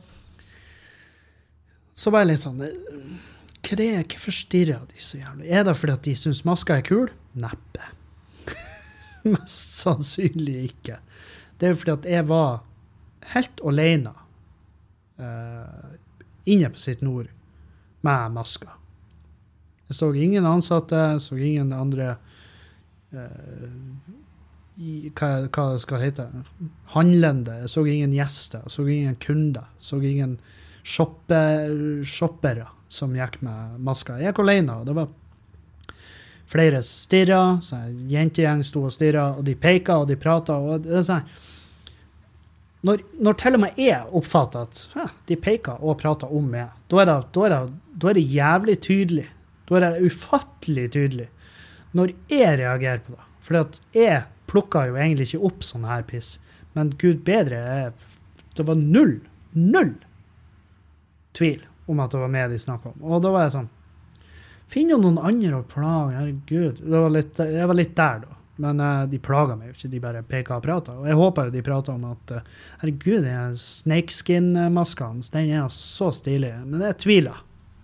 [SPEAKER 1] så var jeg litt sånn, hva er det? Hvorfor stirrer de så jævlig? Er det fordi at de synes masker er kul? Neppe. Mest sannsynlig ikke. Det er fordi at jeg var helt alene uh, inne på sitt nord med masker. Jeg så ingen ansatte, jeg så ingen andre uh, i, hva, hva det skal hete, handlende, jeg så ingen gjester, jeg så ingen kunder, jeg så ingen shopper, shoppere som gikk med masker. Jeg gikk alene, og det var flere stirret, så en jentegjeng stod og stirret, og de peket, og de pratet, og det er sånn, Når, når til og med jeg oppfatter at ja, de peker og prater om meg, da er, det, da, er det, da er det jævlig tydelig. Da er det ufattelig tydelig. Når jeg reagerer på det. For at jeg plukker jo egentlig ikke opp sånne her piss. Men Gud bedre, jeg, det var null, null tvil om at det var meg de snakket om. Og da var jeg sånn, finn jo noen andre å plage, herregud. Det var litt, jeg var litt der da. Men uh, de plager meg jo ikke, de bare peker og prater. Og jeg håper jo de prater om at, uh, herregud, den snakeskin-maskene, den er så stilig. Men det tviler.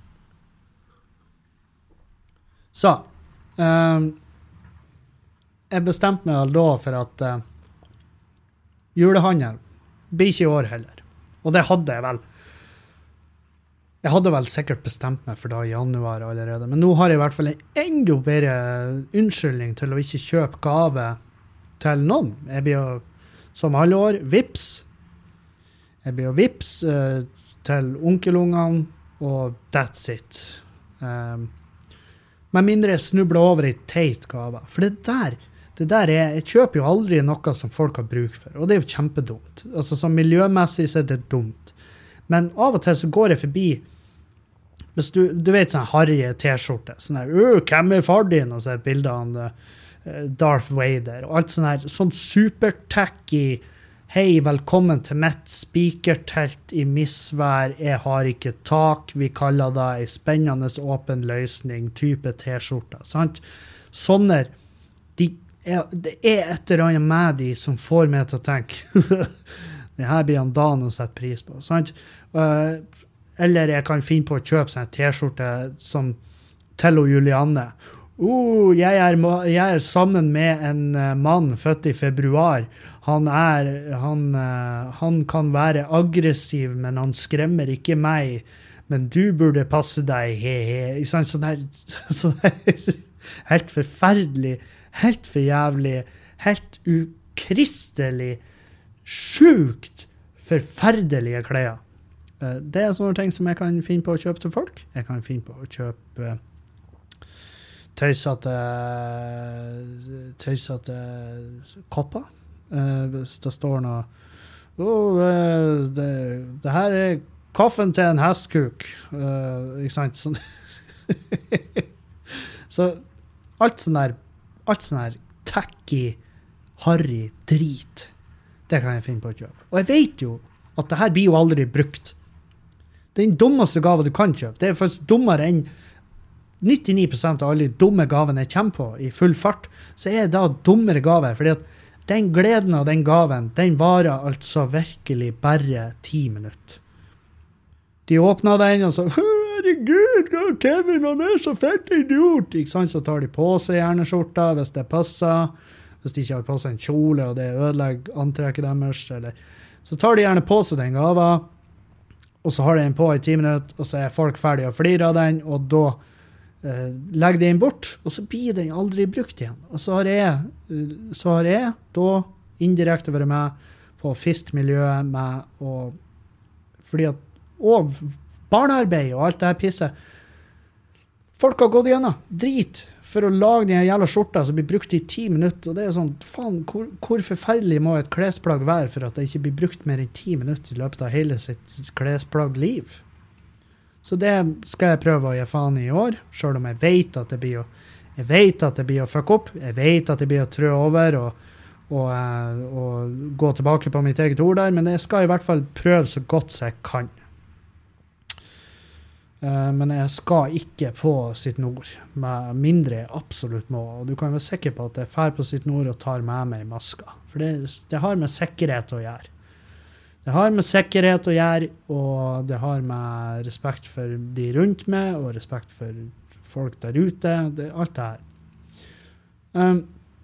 [SPEAKER 1] Så, um, jeg bestemte meg da for at uh, julehandel blir ikke i år heller. Og det hadde jeg vel. Jeg hadde vel sikkert bestemt meg for da i januar allerede, men nå har jeg i hvert fall en enda bedre unnskyldning til å ikke kjøpe gave til noen. Jeg blir jo, som alle år, vips. Jeg blir jo vips uh, til onkelungene, og that's it. Um, med mindre jeg snubler over i teit gave. For det der, det der er, jeg kjøper jo aldri noe som folk har bruk for, og det er jo kjempedumt. Altså, som miljømessig så er det dumt. Men av og til så går jeg forbi, hvis du, du vet sånn harrige t-skjorte, sånn her, øh, hvem er far din? Og så er et bilde av uh, Darth Vader, og alt sånn her, sånn super-tacky, hei, velkommen til mitt speakertelt i misvær, jeg har ikke tak, vi kaller det en spennende åpen løsning, type t-skjorte, sant? Sånne, de er, det er et eller annet med de som får meg til å tenke, det her blir han Dan å sette pris på, sant? Uh, eller jeg kan finne på å kjøpe sånn t-skjorte som til og Julianne. Oh, jeg, er, jeg er sammen med en uh, mann født i februar. Han, er, han, uh, han kan være aggressiv, men han skremmer ikke meg. Men du burde passe deg, he-he. Sånn, sånn her, sånn her, helt forferdelig, helt for jævlig, helt ukristelig, sjukt forferdelige klær. Det er sånne ting som jeg kan finne på å kjøpe til folk. Jeg kan finne på å kjøpe tøysete, tøysete kopper. Hvis det står noe, oh, det, det her er kaffen til en hestkuk. Ikke sant? Sånn. Så alt sånn der, alt sånn der tacky, harry drit, det kan jeg finne på å kjøpe. Og jeg vet jo at det her blir jo aldri brukt. Det er den dummeste gave du kan kjøpe. Det er faktisk dummere enn nittionio prosent av alle dumme gavene jeg kommer på i full fart, så er det da dummere gave, fordi at den gleden av den gaven, den varer altså virkelig bare ti minutter. De åpner den, og så, herregud, Kevin, han er så fett idiot, ikke sant? Så tar de på seg hjerneskjorta, hvis det passer, hvis de ikke har på seg en kjole, og det ødelegger antrekket deres, eller så tar de gjerne på seg den gava, og så har de den på i ti minutter, og så er folk ferdige å flire av den, og da eh, legger de den bort, og så blir den aldri brukt igjen. Og så har jeg, så har jeg da indirekte vært med på å fiske miljøet med, og, fordi at, og barnearbeid og alt det her pisset, folk har gått igjennom drit for å lage den jævla skjorta som blir brukt i ti minutter, og det er sånn, faen, hvor, hvor forferdelig må et klesplagg være for at det ikke blir brukt mer enn ti minutter i løpet av hele sitt klesplagg-liv? Så det skal jeg prøve å gi faen i år, selv om jeg vet at det blir å, jeg vet at det blir å fuck opp, jeg vet at det blir å trø over og, og, og gå tilbake på mitt eget ord der, men jeg skal i hvert fall prøve så godt som jeg kan. Uh, men jeg skal ikke på sitt nord, med mindre jeg absolutt må. Og du kan være sikker på at jeg fer på sitt nord og tar med meg masker. For det, det har med sikkerhet å gjøre. Det har med sikkerhet å gjøre, og det har med respekt for de rundt meg, og respekt for folk der ute. Det, alt det her. Um,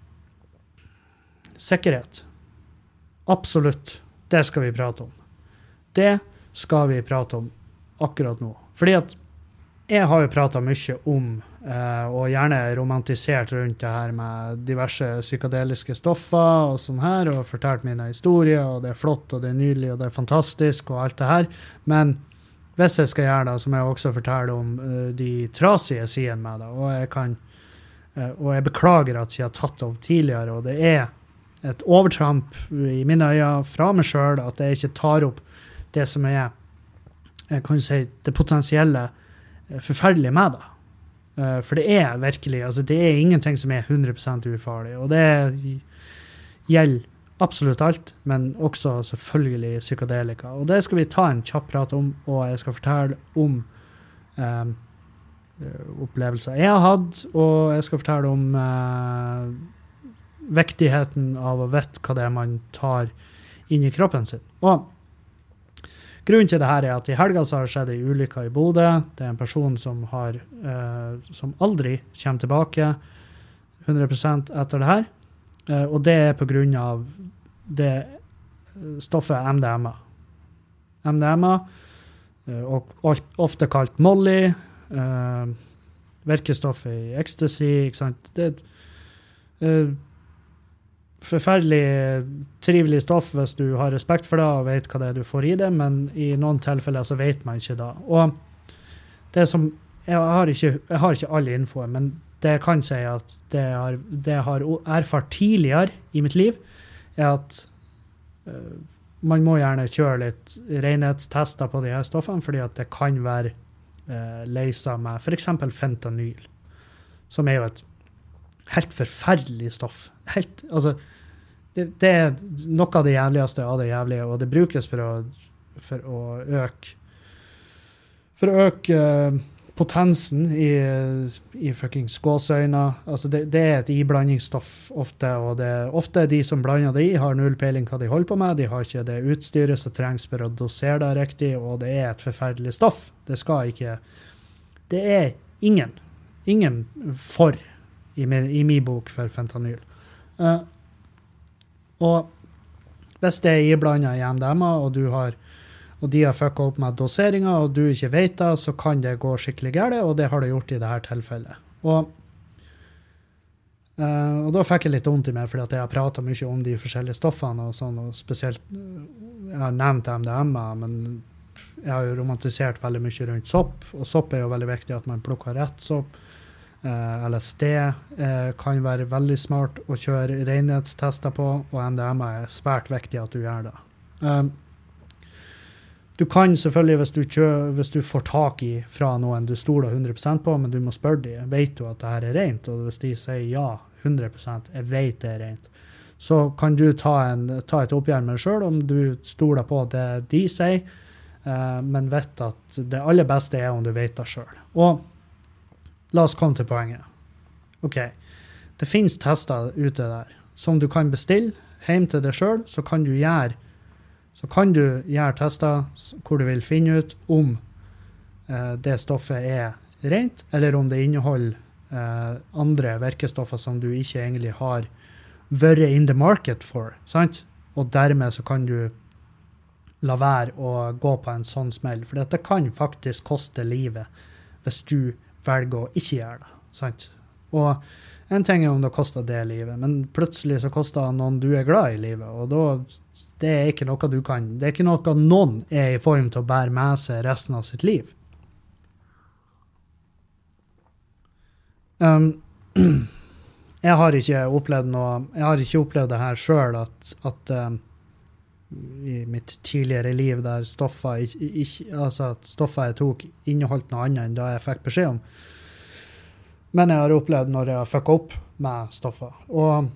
[SPEAKER 1] sikkerhet. Absolutt. Det skal vi prate om. Det skal vi prate om akkurat nå. Fordi at jeg har jo pratet mye om, eh, og gjerne romantisert rundt det her med diverse psykadeliske stoffer og sånn her, og fortalt mine historier, og det er flott, og det er nydelig, og det er fantastisk, og alt det her. Men hvis jeg skal gjøre det, så må jeg også fortelle om uh, de trasige sidene med det, og jeg kan, uh, og jeg beklager at jeg har tatt det opp tidligere, og det er et overtramp i mine øyne fra meg selv, at jeg ikke tar opp det som er jeg kan si det potensielle forferdelige med det. For det er virkelig, altså det er ingenting som er hundre prosent ufarlig, og det gjelder absolutt alt, men også selvfølgelig psykadelika. Og det skal vi ta en kjapp prat om, og jeg skal fortelle om um, opplevelser jeg har hatt, og jeg skal fortelle om uh, viktigheten av å vite hva det er man tar inn i kroppen sin. Og grunnen til det her er at i helga så har det skjedd en ulykke i Bodø. Det er en person som, har, eh, som aldri kommer tilbake hundre prosent etter det her. Eh, og det er på grunn av det stoffet M D M A. M D M A uh, og, og ofte kalt Molly, uh, virkestoff i ecstasy, ikke sant? Det er uh, forferdelig trivelig stoff hvis du har respekt for det og vet hva det er du får i det, men i noen tilfeller så vet man ikke det. Og det som, jeg har ikke, jeg har ikke alle info, men det jeg kan si at det har, det har erfart tidligere i mitt liv, er at uh, man må gjerne kjøre litt renhetstester på de her stoffene, fordi at det kan være uh, leisa med for eksempel fentanyl, som er jo et helt forferdelig stoff. Helt, altså, det, det er noe av det jævligste av det jævlige, og det brukes for å, for å øke for å øke uh, potensen i, i fucking skåsøyna. Altså det, det er et iblandingsstoff ofte, og det er ofte de som blander det i har null peiling hva de holder på med, de har ikke det utstyret som trengs for å dosere det riktig, og det er et forferdelig stoff. Det skal ikke, det er ingen, ingen for i min, i min bok for fentanyl. Uh, og hvis det er iblandet i M D M A, og du har og de har fucket opp med doseringer, og du ikke vet det, så kan det gå skikkelig gærent, og det har det gjort i dette tilfellet. Og, uh, og da fikk jeg litt vondt i meg, fordi at jeg har pratet mye om de forskjellige stoffene, og sånn, og spesielt, jeg har nevnt M D M A, men jeg har jo romantisert veldig mye rundt sopp, og sopp er jo veldig viktig at man plukker rett sopp. Uh, L S D uh, kan være veldig smart å kjøre renhetstester på, og M D M A er svært viktig at du gjør det. Um, Du kan selvfølgelig, hvis du, kjø, hvis du får tak i fra noen du stoler hundre prosent på, men du må spørre dem, vet du at dette er rent? Og hvis de sier ja, hundre prosent, jeg vet det er rent, så kan du ta, en, ta et oppgjør med deg selv om du stoler på det de sier, uh, men vet at det aller beste er om du vet det selv. Og la oss komme til poenget. Ok, det finnes tester ute der som du kan bestille hjem til deg selv, så kan du gjøre Så kan du gjøre tester hvor du vil finne ut om eh, det stoffet er rent, eller om det inneholder eh, andre virkestoffer som du ikke egentlig har vært in the market for, sant? Og dermed så kan du la være å gå på en sånn smell, for det kan faktisk koste livet hvis du velger å ikke gjøre det, sant? Og en ting er om det koster det livet, men plutselig så koster det noen du er glad i livet, og da det er ikke noe du kan, det er ikke noe noen er i form til å bære med seg resten av sitt liv. Um, jeg har ikke opplevd noe, jeg har ikke opplevd det her selv, at, at um, i mitt tidligere liv der stoffer, ikke, ikke, altså at stoffer jeg tok inneholdt noe annet enn da jeg fikk beskjed om. Men jeg har opplevd når jeg har fucket opp med stoffer. Og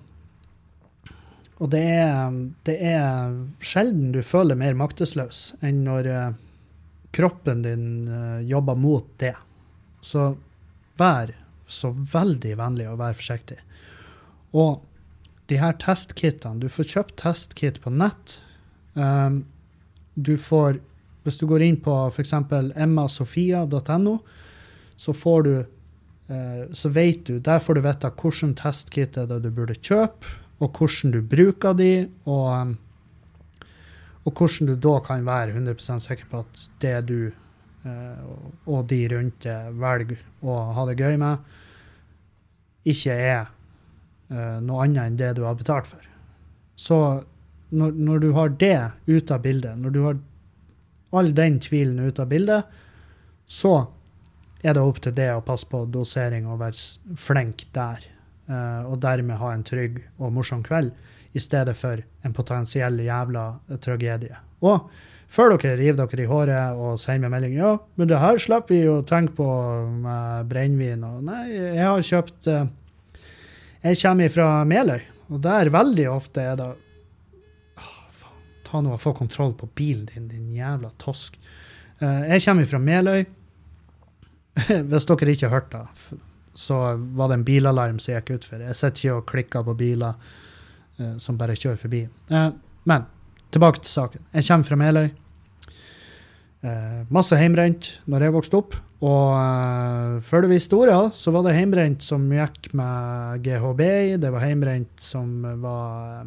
[SPEAKER 1] Og det er, det er sjelden du føler mer maktesløs enn når uh, kroppen din uh, jobber mot det. Så vær så veldig vennlig og vær forsiktig. Og de her testkittene, du får kjøpt testkit på nett. Um, du får, hvis du går inn på for eksempel emma sofia punktum no, så får du, uh, så vet du, der får du vite hvordan testkit er det du burde kjøpe, og hvordan du bruker de, og, og hvordan du da kan være hundre prosent sikker på at det du eh, og de rundt deg velger å ha det gøy med, ikke er eh, noe annet enn det du har betalt for. Så når, når du har det ut av bildet, når du har all den tvilen ut av bildet, så er det opp til det å passe på dosering og være flink der. Uh, og dermed ha en trygg og morsom kveld, i stedet for en potensiell jævla tragedie. Og før dere river dere i håret og sier med melding, ja, men det her slipper vi å tenke på med brennvin. Og nei, jeg har kjøpt, uh, jeg kommer fra Meløy, og der veldig ofte er det, oh, faen, ta nå og få kontroll på bilen din, din jævla tosk. Uh, jeg kommer fra Meløy, hvis dere ikke har hørt det, så var det en bilalarm som gikk ut for. Jeg sitter ikke og klikker på biler uh, som bare kjører forbi. Uh, men, tilbake til saken. Jeg kommer fra Meløy. Uh, masse heimbrent når jeg vokste opp. Og uh, før du visste ordet, så var det heimbrent som gikk med G H B i. Det var heimbrent som var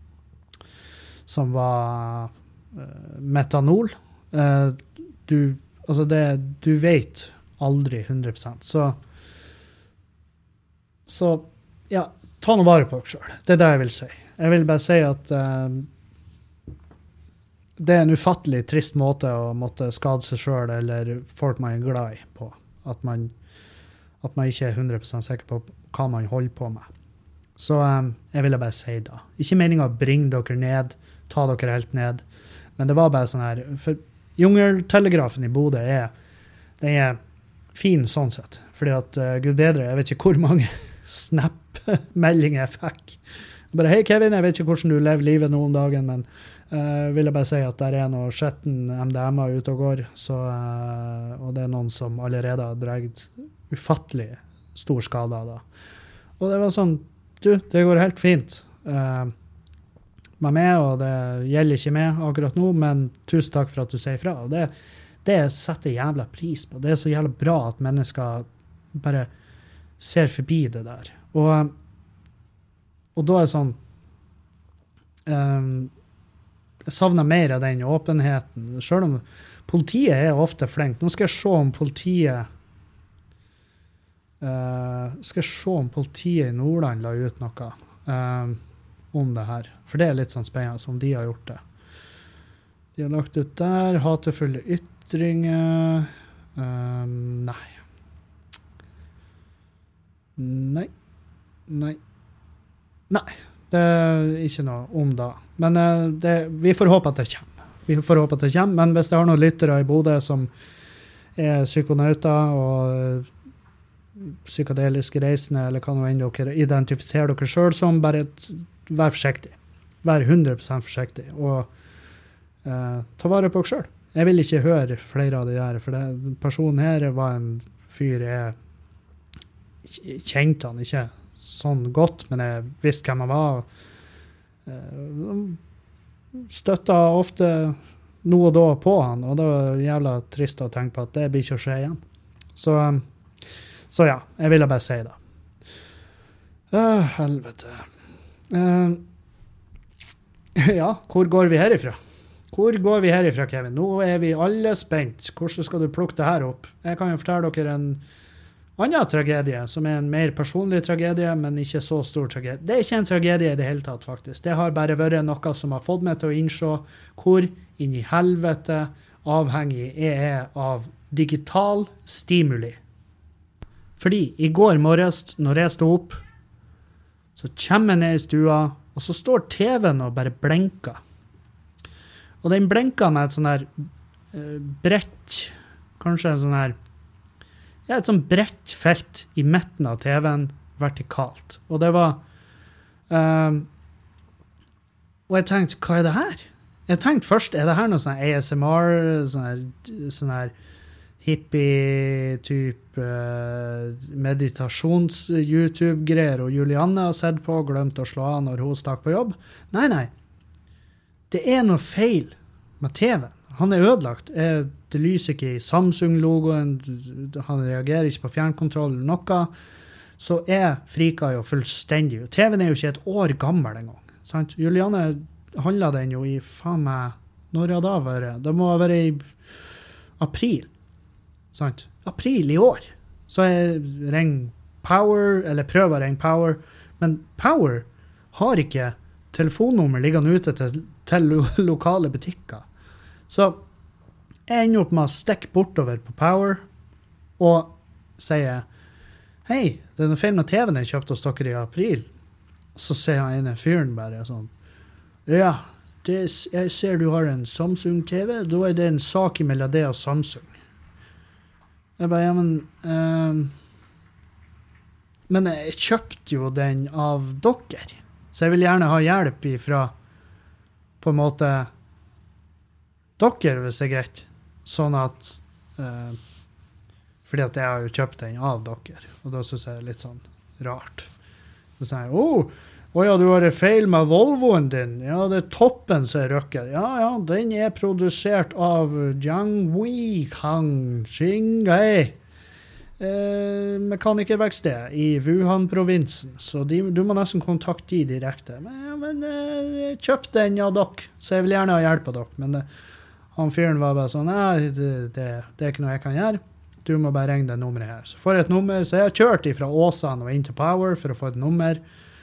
[SPEAKER 1] som var uh, metanol. Uh, du altså det, du vet aldri hundre prosent. Så, så ja, ta noe vare på dere selv. Det er det jeg vil si. Jeg vil bare si at uh, det er en ufattelig trist måte å måtte skade seg selv eller folk man er glad i på. At man, at man ikke er hundre prosent sikker på hva man holder på med. Så um, jeg ville bare si det. Ikke meningen å bringe dere ned, ta dere helt ned. Men det var bare sånn her, for Jungeltelegrafen i Bodø er, den er fin sånn sett. Fordi at, uh, Gud bedre, jeg vet ikke hvor mange snap-meldinger jeg fikk. Bare, hei Kevin, jeg vet ikke hvordan du lever livet nå om dagen, men uh, vil jeg bare si at der er noe skjetten M D M-er ute og går, så, uh, og det er noen som allerede har dreget ufattelig stor skade av det. Og det var sånn, du, det går helt fint. Uh, med meg, og det gjelder ikke meg akkurat nå, men tusen takk for at du sier fra. Og det, det setter jeg jævla pris på. Det er så jævla bra at mennesker bare ser forbi det der. Og, og da er det sånn, um, jeg savner mer av den åpenheten. Selv om politiet er ofte flink. Nå skal jeg se om politiet, uh, skal jeg se om politiet i Nordland la ut noe. Um, om det her. For det er litt sånn spennende som de har gjort det. De har lagt ut der, hatefulle ytringer. Um, nei. Nei. Nei. Nei. Det er ikke noe om det. Men uh, det, vi får håpe at det kommer. Vi får håpe at det kommer, men hvis det har noen lyttere i Bodø som er psykonauter og psykadeliske reisende, eller hva noe enn dere identifiserer dere selv som, bare et vær forsiktig. Vær hundre prosent forsiktig. Og eh, ta vare på dere selv. Jeg vil ikke høre flere av de der, for det, personen her var en fyr jeg kjente han ikke sånn godt, men jeg visste hvem han var. Eh, støttet ofte nå og da på han, og det var jævla trist å tenke på at det blir ikke å skje igjen. Så, så ja, jeg ville bare si det. Uh, helvete. Uh, ja, hvor går vi herifra? Hvor går vi herifra, Kevin? Nå er vi alle spent. Hvordan skal du plukke det her opp? Jeg kan jo fortelle dere en annen tragedie, som er en mer personlig tragedie, men ikke så stor tragedie. Det er ikke en tragedie i det hele tatt, faktisk. Det har bare vært noe som har fått meg til å innse hvor inn i helvete avhengig jeg er av digital stimuli. Fordi i går morges, når jeg stod opp, så kommer jeg ned i stua, og så står T V-en og bare blenker. Og den blenker med et sånn her uh, brett, kanskje en sånn her, ja, et sånn brett felt i midten av T V-en, vertikalt. Og det var, uh, og jeg tenkte, hva er det her? Jeg tenkte først, er det her noe sånn A S M R, sånn her, sånn her hippie-type uh, meditasjons-YouTube-greier, og Julianne har sett på og glemt å slå av når hun stakk på jobb. Nei, nei. Det er noe feil med T V-en. Han er ødelagt. Eh, det lyser ikke i Samsung-logoen, han reagerer ikke på fjernkontroll eller noe. Så jeg friker jo fullstendig. T V-en er jo ikke et år gammel en gang. Sant? Julianne handlet den jo i, faen meg, når har det vært? Det må ha vært i april. Sant? April i år. Så jeg ringer Power, eller prøver å ringe Power, men Power har ikke telefonnummer liggende ute til, til lo- lokale butikker. Så jeg ender opp med å stikke bortover på Power og sier, hei, det er noe feil med T V-en jeg kjøpte hos dere i april. Så sier han ene fyren bare sånn, ja, det, jeg ser du har en Samsung-T V, da er det en sak mellom det og Samsung. Jeg bare, ja, men um, men jeg kjøpte jo den av dere, så jeg vil gjerne ha hjelp ifra på en måte dere, hvis det er greit, sånn at uh, fordi at jeg har jo kjøpt den av dere, og da synes jeg det er litt sånn rart. Så sier jeg, åh, oh, ja, du har en feil med Volvoen din. Ja, det er toppen som er røkker. Ja, ja, den er produsert av Jiangwei Kang Xinghai eh, mekanikerverksted i Wuhan-provinsen. Så de, du må nesten kontakte de direkte. Men, ja, men eh, kjøp den av dere, så jeg vil gjerne ha hjelp av dere. Men eh, han fyren var bare sånn, nei, det, det, det er ikke noe jeg kan gjøre. Du må bare ringe det nummeret her. Så får jeg et nummer, så jeg har kjørt fra Åsan og inn til Power for å få et nummer.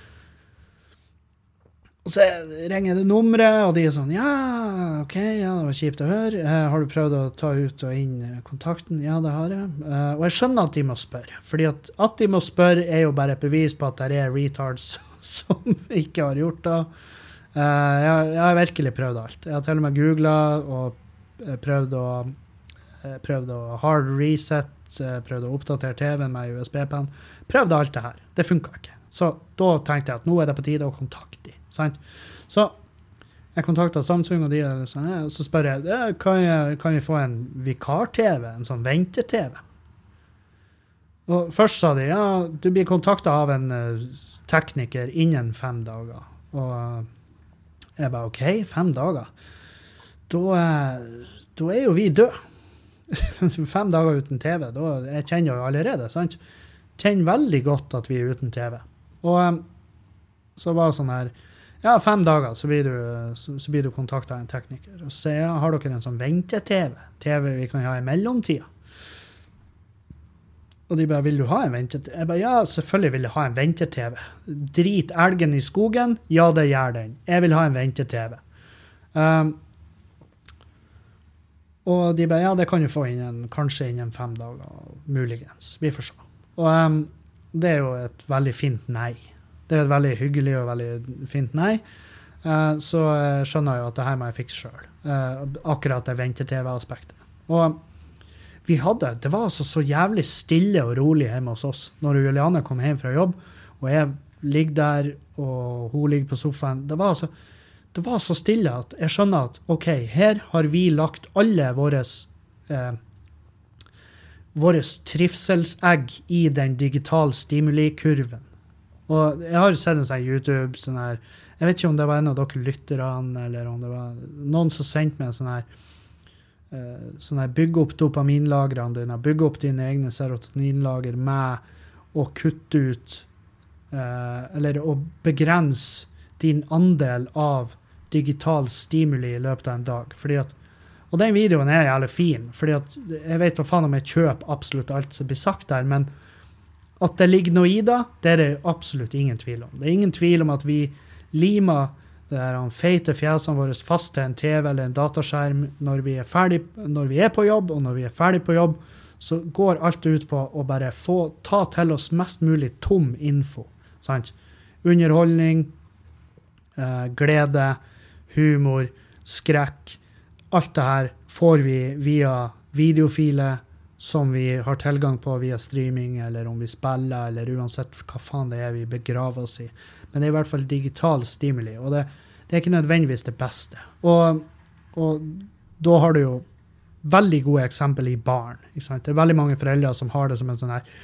[SPEAKER 1] Og så ringer jeg det nummeret, og de er sånn, ja, ok, ja, det var kjipt å høre. Uh, har du prøvd å ta ut og inn kontakten? Ja, det har jeg. Uh, og jeg skjønner at de må spørre, fordi at, at de må spørre er jo bare et bevis på at det er retards som ikke har gjort det. Uh, jeg, jeg har virkelig prøvd alt. Jeg har til og med googlet og prøvd å, prøvd å hard reset, prøvd å oppdatere T V-en med U S B-penn. Prøvde alt det her. Det funket ikke. Så da tenkte jeg at nå er det på tide å kontakte de. Sant? Så jeg kontaktet Samsung, og de er sånn, ja, og så spør jeg, kan, jeg, kan vi få en vikar-T V, en sånn venter-T V? Og først sa de, ja, du blir kontaktet av en uh, tekniker innen fem dager. Og uh, jeg bare, ok, fem dager. Da, uh, da er jo vi død. Fem dager uten T V, da, jeg kjenner jo allerede, sant? Kjenner veldig godt at vi er uten T V. Og um, så var det sånn her, ja, fem dager, så blir du, så, så blir du kontaktet av en tekniker. Og så sier jeg, har dere en sånn vente-T V? T V vi kan ha i mellomtida. Og de bare, vil du ha en vente-T V? Jeg bare, ja, selvfølgelig vil jeg ha en vente-T V. Drit elgen i skogen? Ja, det gjør den. Jeg vil ha en vente-T V. Um, og de bare, ja, det kan du få innen, kanskje innen fem dager, muligens. Vi får se. Og um, det er jo et veldig fint nei. Det er et veldig hyggelig og veldig fint nei. Uh, så jeg skjønner jo at det her må jeg fikse selv. Uh, akkurat det vente-T V-aspektet. Og vi hadde, det var altså så jævlig stille og rolig hjemme hos oss når Juliane kom hjem fra jobb, og jeg ligger der, og hun ligger på sofaen. Det var, altså, det var så stille at jeg skjønner at, ok, her har vi lagt alle våres, eh, våres trivselsegg i den digital stimuli-kurven. Og jeg har sett en sånn YouTube, sånn her, jeg vet ikke om det var en av dere lytterne, eller om det var noen som sendte meg sånn her, uh, sånn her, bygge opp dopaminlagrene dine, bygge opp dine egne serotoninlager med å kutte ut, uh, eller å begrense din andel av digital stimuli i løpet av en dag. Fordi at, og den videoen er jævlig fin, fordi at jeg vet hva faen om jeg kjøper absolutt alt som blir sagt der, men at det ligger noe i det, det er det absolutt ingen tvil om. Det er ingen tvil om at vi limer det her feite fjelsene våre fast til en T V eller en dataskjerm når vi er ferdig, når vi er på jobb, og når vi er ferdig på jobb, så går alt ut på å bare få, ta til oss mest mulig tom info. Sant? Underholdning, eh, glede, humor, skrekk, alt det her får vi via videofiler, som vi har tilgang på via streaming, eller om vi spiller, eller uansett hva faen det er vi begraver oss i. Men det er i hvert fall digital stimuli, og det, det er ikke nødvendigvis det beste. Og, og da har du jo veldig gode eksempel i barn. Ikke sant? Det er veldig mange foreldre som har det som en sånn her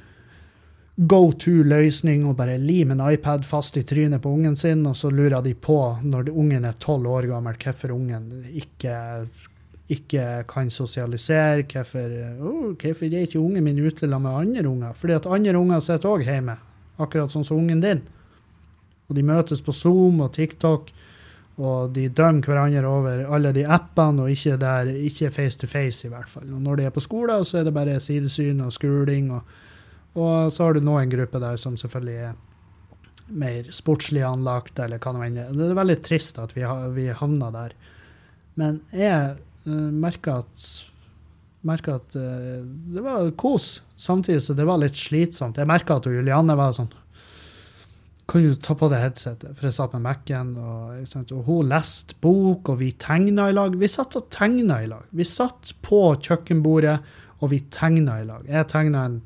[SPEAKER 1] go-to-løsning, og bare lime en iPad fast i trynet på ungen sin, og så lurer de på, når ungen er tolv år gammel, hvorfor ungen ikke ikke kan sosialisere, hvorfor, oh, hvorfor er ikke ungen min ute med andre unger? Fordi at andre unger sitter også hjemme, akkurat sånn som ungen din. Og de møtes på Zoom og TikTok, og de dømmer hverandre over alle de appene, og ikke, der, ikke face to face i hvert fall. Og når de er på skolen, så er det bare sidesyn og skuling, og, og så har du nå en gruppe der som selvfølgelig er mer sportslig anlagt, eller hva det er. Det er veldig trist at vi, har, vi havner der. Men jeg uh, merker at, merker at uh, det var kos, samtidig så det var litt slitsomt. Jeg merker at Juliane var sånn, kan du ta på det headsetet? For jeg satt med Mac-en, og, og hun leste bok, og vi tegnet i lag. Vi satt og tegnet i lag. Vi satt på kjøkkenbordet, og vi tegnet i lag. Jeg tegnet en,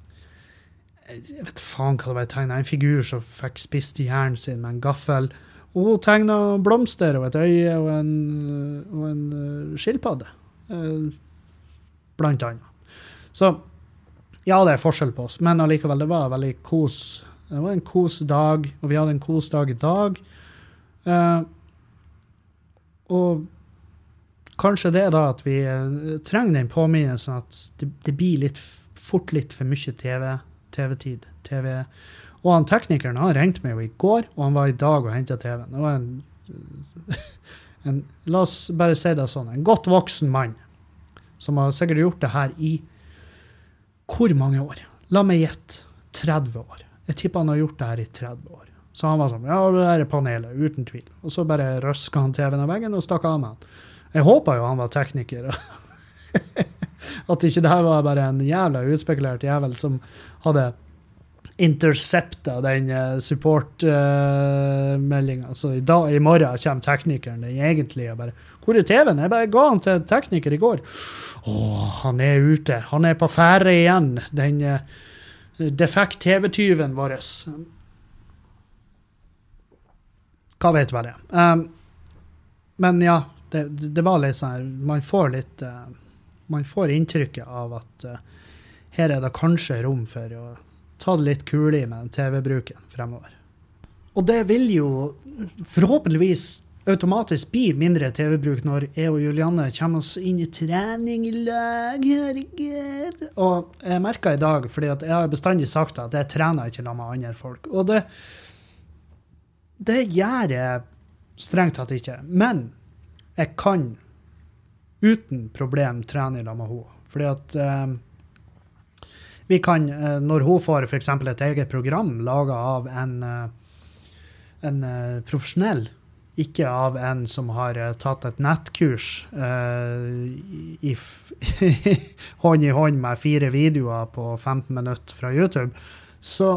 [SPEAKER 1] jeg vet faen hva det var jeg tegnet, en figur som fikk spist i hjernen sin med en gaffel, og hun tegnet blomster, og et øye, og en, og en uh, skilpadde, uh, blant annet. Så, ja, det er forskjell på oss, men allikevel, det var veldig kos. Det var en kos dag, og vi hadde en kos dag i dag. Uh, og kanskje det da at vi uh, trenger den påminnelsen at det, det blir litt fort litt for mye TV, TV-tid. TV. Og han teknikeren, han ringte meg jo i går, og han var i dag og hentet T V-en. Det var en, en, la oss bare si det sånn, en godt voksen mann, som har sikkert gjort det her i hvor mange år? La meg gjette, tretti år. Jeg tipper han har gjort det her i tretti år. Så han var sånn, ja, det her er panelet, uten tvil. Og så bare røsket han T V-en av veggen og stakk av med han. Jeg håper jo han var tekniker. At ikke det her var bare en jævla utspekulert jævel som hadde interceptet den uh, support-meldingen. Uh, så i, dag, i morgen kommer teknikeren, den egentlige, bare, hvor er T V-en? Jeg bare ga han til tekniker i går. Åh, han er ute. Han er på fære igjen. Den uh, defekt T V-tyven vår. Hva vet vel jeg? Um, men ja, det, det var litt sånn, man får litt, uh, man får inntrykket av at uh, her er det kanskje rom for å ta det litt kulig med den T V-bruken fremover. Og det vil jo forhåpentligvis automatisk bli mindre T V-bruk når jeg og Julianne kommer oss inn i trening i lag, herregud. Og jeg merket i dag, fordi at jeg har bestandig sagt at jeg trener ikke sammen med andre folk. Og det, det gjør jeg strengt tatt ikke. Men jeg kan uten problem trene i lag med henne. Fordi at eh, vi kan, eh, når hun får for eksempel et eget program laget av en, eh, en eh, profesjonell, ikke av en som har uh, tatt et nettkurs uh, i, i hånd i hånd med fire videoer på femten minutter fra YouTube, så,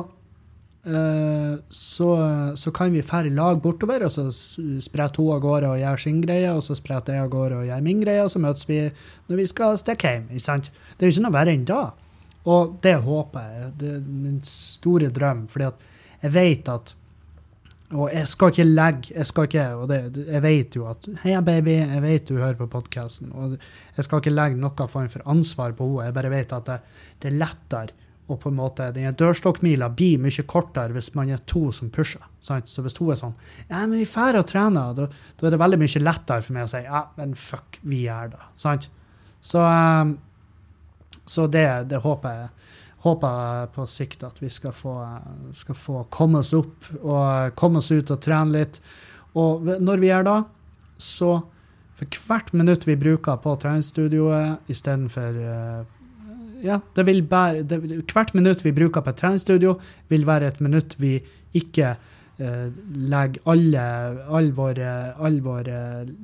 [SPEAKER 1] uh, så, så kan vi fære i lag bortover, og så spretter hun av gårde og gjør sin greie, og så spretter jeg av gårde og gjør min greie, og så møtes vi når vi skal stikke hjem, ikke sant? Det er jo ikke noe verre enn da. Og det håper jeg. Det er min store drøm, fordi at jeg vet at og jeg skal ikke legge, jeg skal ikke, og det, jeg vet jo at, hei baby, jeg vet du hører på podcasten, og jeg skal ikke legge noe form for ansvar på henne, jeg bare vet at det, det er lettere, og på en måte, den dørstokkmila blir mye kortere hvis man er to som pusher, sant? Så hvis hun er sånn, ja, men vi er ferdig å trene, da, da er det veldig mye lettere for meg å si, ja, men fuck, vi er da, sant? Så, um, så det, det håper jeg, håper på sikt at vi skal få, skal få komme oss opp og komme oss ut og trene litt. Og når vi er da, så for hvert minutt vi bruker på treningsstudioet, i stedet for, ja, det vil bare, det, hvert minutt vi bruker på et treningsstudio vil være et minutt vi ikke eh, legger alle, all våre, all våre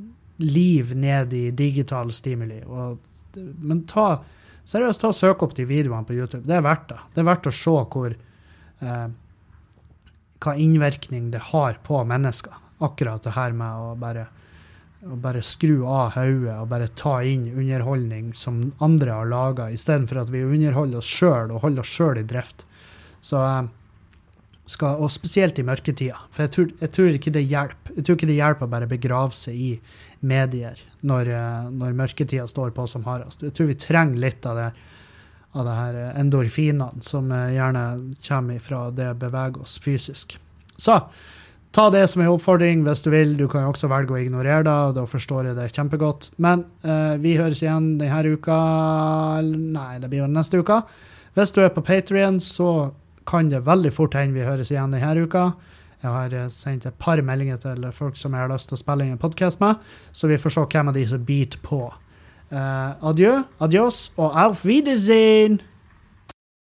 [SPEAKER 1] liv ned i digital stimuli. Og, men ta seriøst, ta og søk opp de videoene på YouTube. Det er verdt det. Det er verdt å se hvor, eh, hva innvirkning det har på mennesker. Akkurat det her med å bare, å bare skru av hodet og bare ta inn underholdning som andre har laget, i stedet for at vi underholder oss selv og holder oss selv i drift. Så, eh, skal, og spesielt i mørketida. For jeg tror, jeg tror ikke det hjelper. Jeg tror ikke det hjelper å bare begrave seg i medier når, når mørketida står på som hardest. Jeg tror vi trenger litt av det, av det her endorfinene som gjerne kommer fra det å bevege oss fysisk. Så, ta det som en oppfordring hvis du vil. Du kan jo også velge å ignorere det, og da forstår jeg det kjempegodt. Men eh, vi høres igjen denne uka. Nei, det blir jo neste uka. Hvis du er på Patreon, så kan det veldig fort hende vi høres igjen denne uka. Jeg har sendt et par meldinger til folk som jeg har lyst til å spille inn en podcast med, så vi får se hvem av de som biter på. Uh, adjø, adios, og auf Wiedersehen!